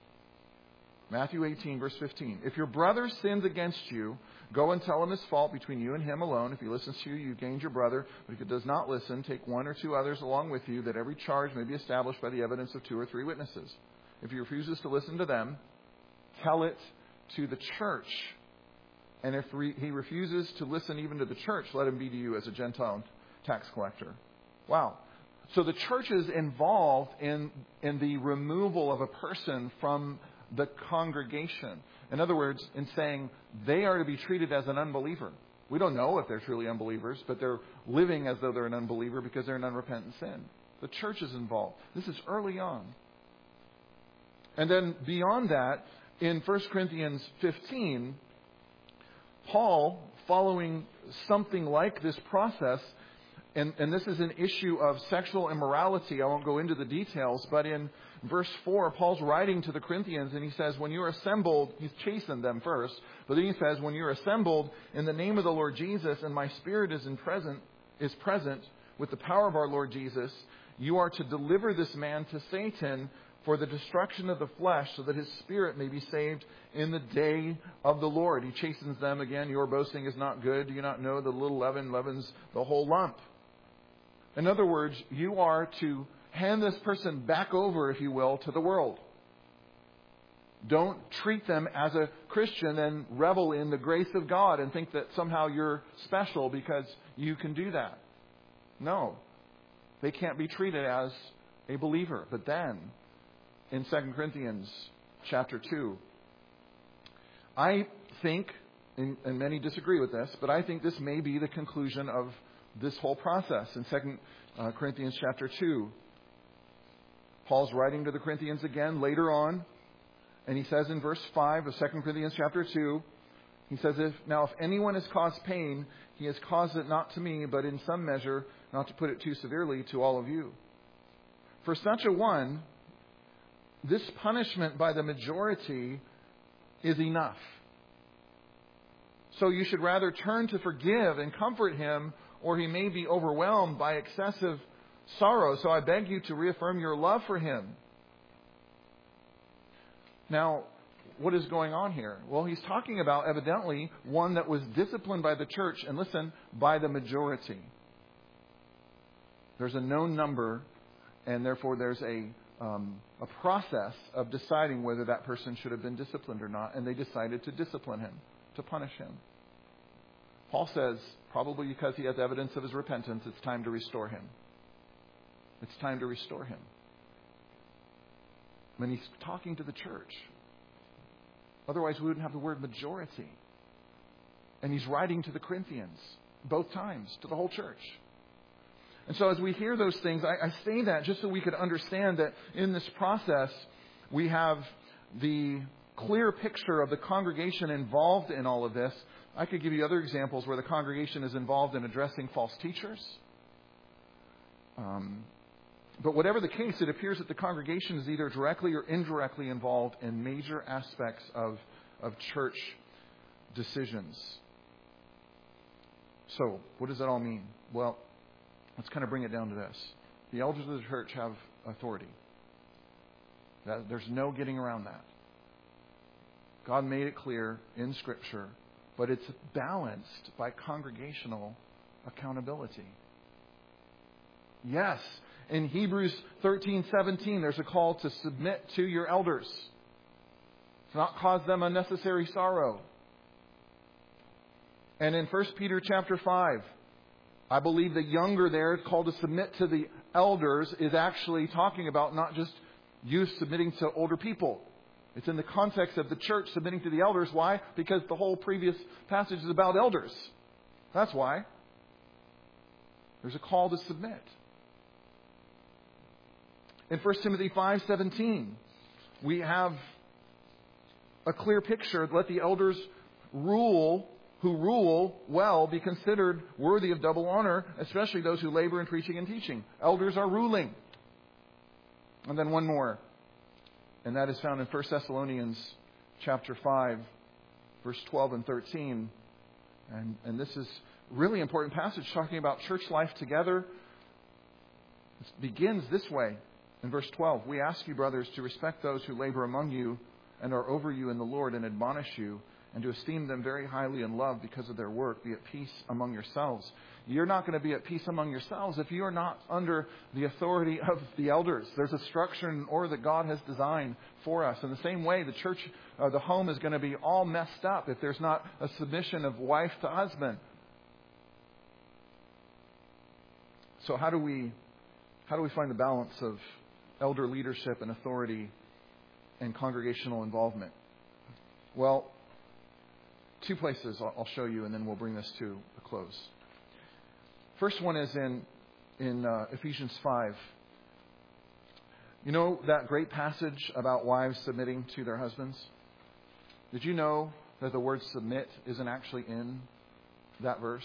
S1: Matthew eighteen, verse fifteen. If your brother sins against you, go and tell him his fault between you and him alone. If he listens to you, you gained your brother. But if he does not listen, take one or two others along with you, that every charge may be established by the evidence of two or three witnesses. If he refuses to listen to them, tell it to the church. And if re- he refuses to listen even to the church, let him be to you as a Gentile tax collector. Wow. So the church is involved in, in the removal of a person from the congregation. In other words, in saying they are to be treated as an unbeliever. We don't know if they're truly unbelievers, but they're living as though they're an unbeliever because they're in unrepentant sin. The church is involved. This is early on. And then beyond that, in First Corinthians fifteen, Paul, following something like this process, and, and this is an issue of sexual immorality. I won't go into the details, but in verse four, Paul's writing to the Corinthians, and he says, when you're assembled, he's chastened them first, but then he says, when you're assembled in the name of the Lord Jesus, and my spirit is in present, is present with the power of our Lord Jesus, you are to deliver this man to Satan for the destruction of the flesh, so that his spirit may be saved in the day of the Lord. He chastens them again. Your boasting is not good. Do you not know the little leaven leavens the whole lump? In other words, you are to hand this person back over, if you will, to the world. Don't treat them as a Christian and revel in the grace of God and think that somehow you're special because you can do that. No. They can't be treated as a believer. But then, in Second Corinthians chapter two, I think, and many disagree with this, but I think this may be the conclusion of this whole process. In Second Corinthians chapter two, Paul's writing to the Corinthians again later on, and he says in verse five of Second Corinthians chapter two, he says, "If now if anyone has caused pain, he has caused it not to me, but in some measure, not to put it too severely, to all of you. For such a one, this punishment by the majority is enough. So you should rather turn to forgive and comfort him, or he may be overwhelmed by excessive sorrow. So I beg you to reaffirm your love for him." Now, what is going on here? Well, he's talking about evidently one that was disciplined by the church, and listen, by the majority. There's a known number, and therefore there's a um, a process of deciding whether that person should have been disciplined or not, and they decided to discipline him, to punish him. Paul says, probably because he has evidence of his repentance, it's time to restore him. It's time to restore him. When he's talking to the church. Otherwise, we wouldn't have the word majority. And he's writing to the Corinthians both times, to the whole church. And so as we hear those things, I, I say that just so we could understand that in this process, we have the clear picture of the congregation involved in all of this. I could give you other examples where the congregation is involved in addressing false teachers. Um, but whatever the case, it appears that the congregation is either directly or indirectly involved in major aspects of, of church decisions. So, what does that all mean? Well, let's kind of bring it down to this. The elders of the church have authority. That, there's no getting around that. God made it clear in Scripture, but it's balanced by congregational accountability. Yes, in Hebrews thirteen seventeen, there's a call to submit to your elders, to not cause them unnecessary sorrow. And in First Peter chapter five, I believe the younger there called to submit to the elders is actually talking about not just youth submitting to older people. It's in the context of the church submitting to the elders. Why? Because the whole previous passage is about elders. That's why. There's a call to submit. In First Timothy five seventeen, we have a clear picture. Let the elders rule, who rule well, be considered worthy of double honor, especially those who labor in preaching and teaching. Elders are ruling. And then one more. And that is found in First Thessalonians chapter five, verse twelve and thirteen. And, and this is a really important passage talking about church life together. It begins this way in verse twelve. We ask you, brothers, to respect those who labor among you and are over you in the Lord and admonish you, and to esteem them very highly in love because of their work. Be at peace among yourselves. You're not going to be at peace among yourselves if you are not under the authority of the elders. There's a structure and order that God has designed for us. In the same way, the church, uh, the home is going to be all messed up if there's not a submission of wife to husband. So how do we, how do we find the balance of elder leadership and authority and congregational involvement? Well, two places I'll show you, and then we'll bring this to a close. First one is in in uh, Ephesians five. You know that great passage about wives submitting to their husbands? Did you know that the word submit isn't actually in that verse?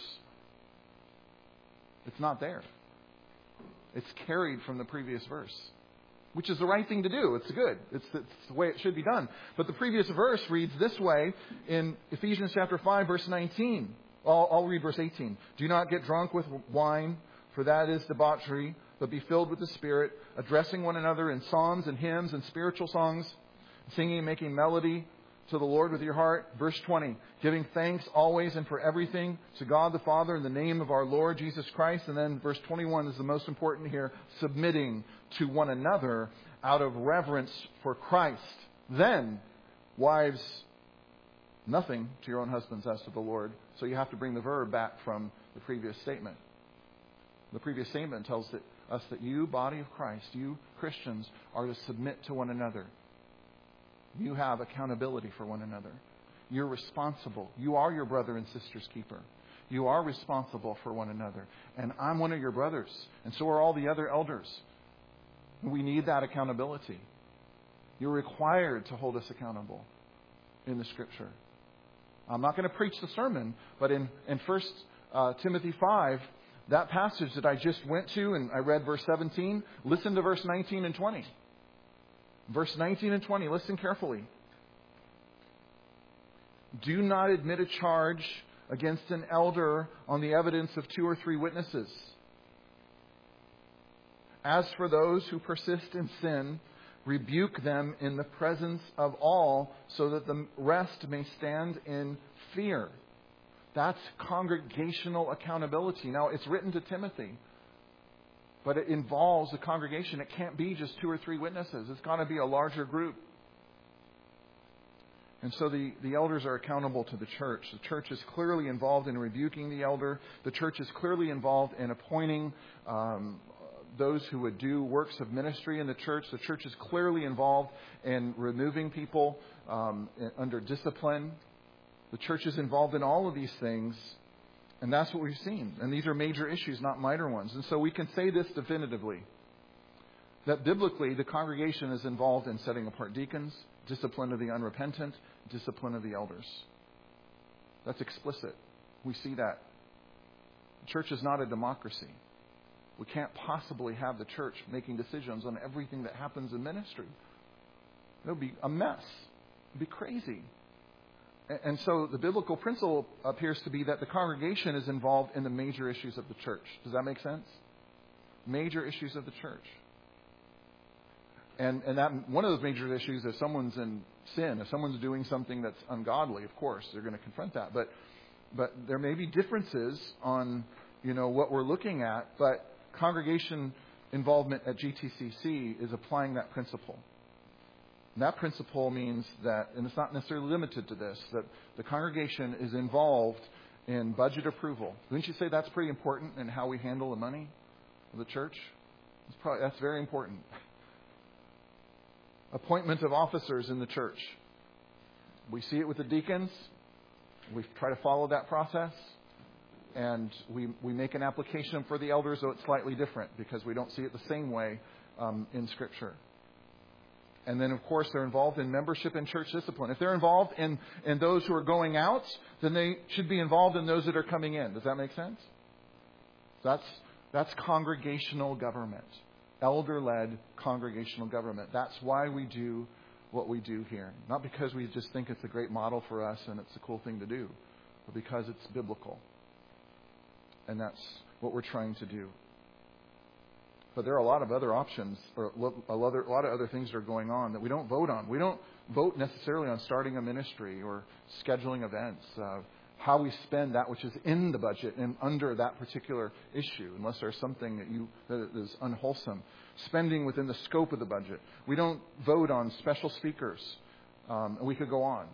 S1: It's not there. It's carried from the previous verse, which is the right thing to do. It's good. It's, it's the way it should be done. But the previous verse reads this way in Ephesians chapter five, verse nineteen. I'll, I'll read verse eighteen. Do not get drunk with wine, for that is debauchery, but be filled with the Spirit, addressing one another in psalms and hymns and spiritual songs, singing and making melody to the Lord with your heart. Verse twenty. Giving thanks always and for everything to God the Father in the name of our Lord Jesus Christ. And then verse twenty-one is the most important here. Submitting to one another out of reverence for Christ. Then, wives, nothing to your own husbands as to the Lord. So you have to bring the verb back from the previous statement. The previous statement tells us that you, body of Christ, you Christians, are to submit to one another. You have accountability for one another. You're responsible. You are your brother and sister's keeper. You are responsible for one another. And I'm one of your brothers. And so are all the other elders. We need that accountability. You're required to hold us accountable in the Scripture. I'm not going to preach the sermon, but in, in First uh, Timothy five, that passage that I just went to, and I read verse seventeen, listen to verse nineteen and twenty. Verse nineteen and twenty, listen carefully. Do not admit a charge against an elder on the evidence of two or three witnesses. As for those who persist in sin, rebuke them in the presence of all, so that the rest may stand in fear. That's congregational accountability. Now, it's written to Timothy, but it involves the congregation. It can't be just two or three witnesses. It's got to be a larger group. And so the, the elders are accountable to the church. The church is clearly involved in rebuking the elder. The church is clearly involved in appointing um, those who would do works of ministry in the church. The church is clearly involved in removing people um, under discipline. The church is involved in all of these things, and that's what we've seen. And these are major issues, not minor ones. And so we can say this definitively, that biblically the congregation is involved in setting apart deacons, discipline of the unrepentant, discipline of the elders. That's explicit. We see that. The church is not a democracy. We can't possibly have the church making decisions on everything that happens in ministry. It would be a mess. It would be crazy. And so the biblical principle appears to be that the congregation is involved in the major issues of the church. Does that make sense? Major issues of the church. And and that one of those major issues, if someone's in sin, if someone's doing something that's ungodly, of course, they're going to confront that. But but there may be differences on, you know, what we're looking at, but congregation involvement at G T C C is applying that principle. And that principle means that, and it's not necessarily limited to this, that the congregation is involved in budget approval. Wouldn't you say that's pretty important in how we handle the money of the church? It's probably, that's very important. Appointment of officers in the church. We see it with the deacons. We try to follow that process. And we, we make an application for the elders, though it's slightly different because we don't see it the same way um, in Scripture. And then, of course, they're involved in membership and church discipline. If they're involved in, in those who are going out, then they should be involved in those that are coming in. Does that make sense? That's, that's congregational government. Elder-led congregational government. That's why we do what we do here. Not because we just think it's a great model for us and it's a cool thing to do, but because it's biblical. And that's what we're trying to do. But there are a lot of other options, or a lot of other things that are going on that we don't vote on. We don't vote necessarily on starting a ministry or scheduling events, uh, how we spend that which is in the budget and under that particular issue, unless there's something that you that is unwholesome. Spending within the scope of the budget. We don't vote on special speakers. Um, and we could go on.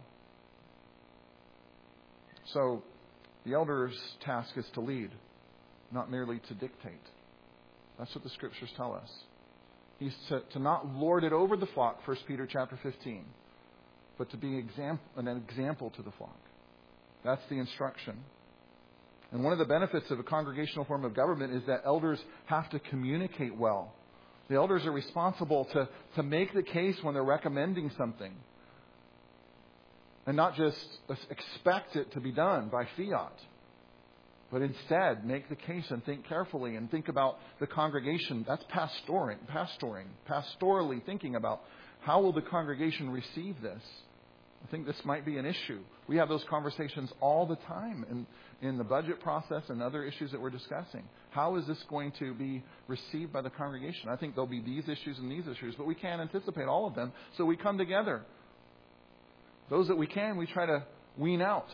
S1: So the elder's task is to lead, not merely to dictate. That's what the Scriptures tell us. He's to, to not lord it over the flock, First Peter chapter fifteen, but to be exam- an example to the flock. That's the instruction. And one of the benefits of a congregational form of government is that elders have to communicate well. The elders are responsible to, to make the case when they're recommending something. And not just expect it to be done by fiat. But instead, make the case and think carefully and think about the congregation. That's pastoring, pastoring, pastorally thinking about how will the congregation receive this. I think this might be an issue. We have those conversations all the time in, in the budget process and other issues that we're discussing. How is this going to be received by the congregation? I think there'll be these issues and these issues, but we can't anticipate all of them. So we come together. Those that we can, we try to wean out.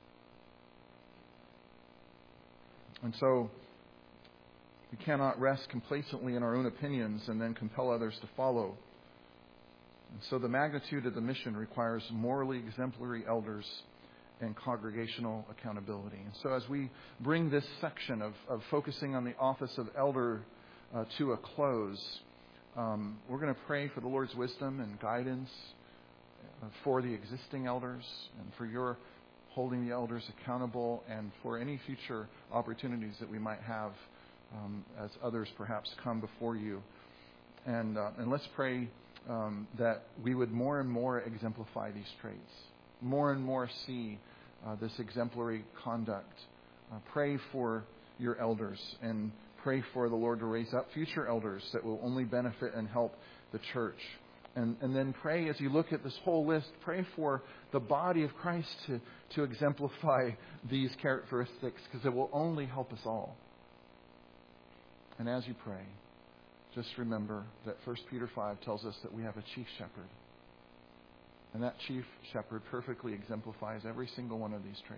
S1: And so we cannot rest complacently in our own opinions and then compel others to follow. And so the magnitude of the mission requires morally exemplary elders and congregational accountability. And so as we bring this section of, of focusing on the office of elder uh, to a close, um, we're going to pray for the Lord's wisdom and guidance uh, for the existing elders and for your holding the elders accountable and for any future opportunities that we might have um, as others perhaps come before you. And, uh, and let's pray um, that we would more and more exemplify these traits, more and more see uh, this exemplary conduct. Uh, pray for your elders and pray for the Lord to raise up future elders that will only benefit and help the church. And, and then pray, as you look at this whole list, pray for the body of Christ to, to exemplify these characteristics, because it will only help us all. And as you pray, just remember that First Peter five tells us that we have a chief shepherd. And that chief shepherd perfectly exemplifies every single one of these traits.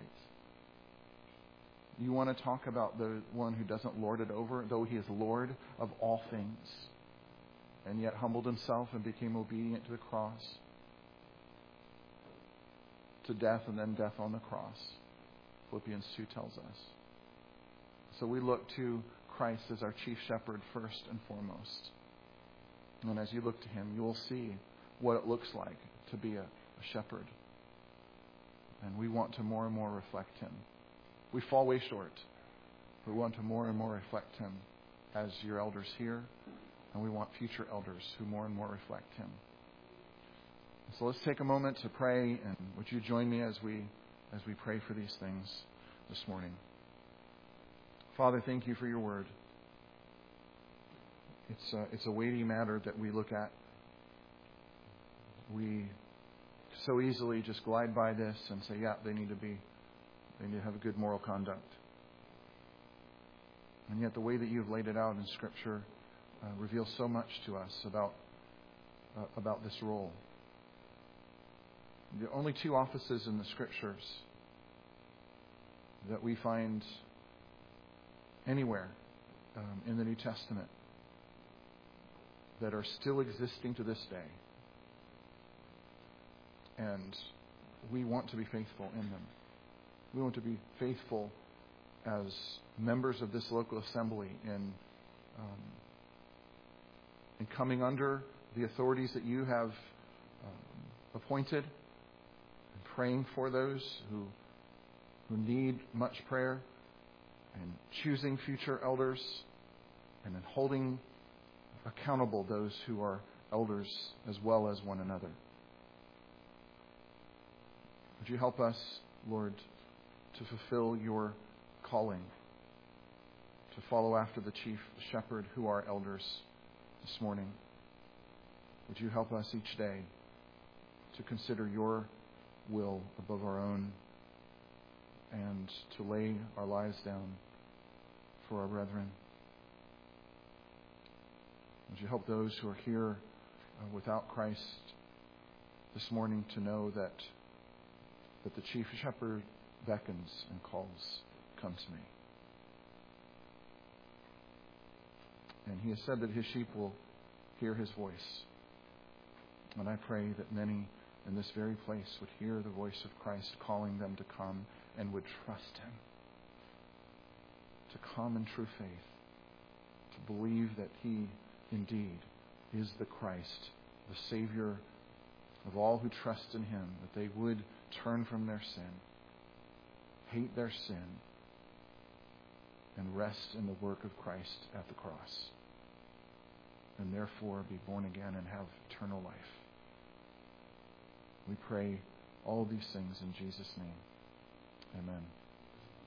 S1: You want to talk about the one who doesn't lord it over, though he is Lord of all things, and yet humbled himself and became obedient to the cross, to death and then death on the cross. Philippians two tells us. So we look to Christ as our chief shepherd first and foremost. And as you look to him, you will see what it looks like to be a, a shepherd. And we want to more and more reflect him. We fall way short. We want to more and more reflect him as your elders here. And we want future elders who more and more reflect him. So let's take a moment to pray. And would you join me as we as we pray for these things this morning? Father, thank you for your word. It's a, it's a weighty matter that we look at. We so easily just glide by this and say, yeah, they need to be, they need to have a good moral conduct. And yet the way that you've laid it out in Scripture uh, reveals so much to us about uh, about this role. The only two offices in the Scriptures that we find anywhere um, in the New Testament that are still existing to this day. And we want to be faithful in them. We want to be faithful as members of this local assembly in, um, in coming under the authorities that you have um, appointed, and praying for those who who need much prayer, and choosing future elders, and then holding accountable those who are elders as well as one another. Would you help us, Lord, to fulfill your calling, to follow after the chief shepherd who are elders this morning? Would you help us each day to consider your will above our own and to lay our lives down for our brethren? Would you help those who are here uh, without Christ this morning to know that that the chief shepherd beckons and calls, "Come to me." And he has said that his sheep will hear his voice. And I pray that many in this very place would hear the voice of Christ calling them to come and would trust him, to come in true faith, to believe that he indeed is the Christ, the Savior of all who trust in him, that they would turn from their sin, hate their sin, and rest in the work of Christ at the cross, and therefore be born again and have eternal life. We pray all these things in Jesus' name. Amen.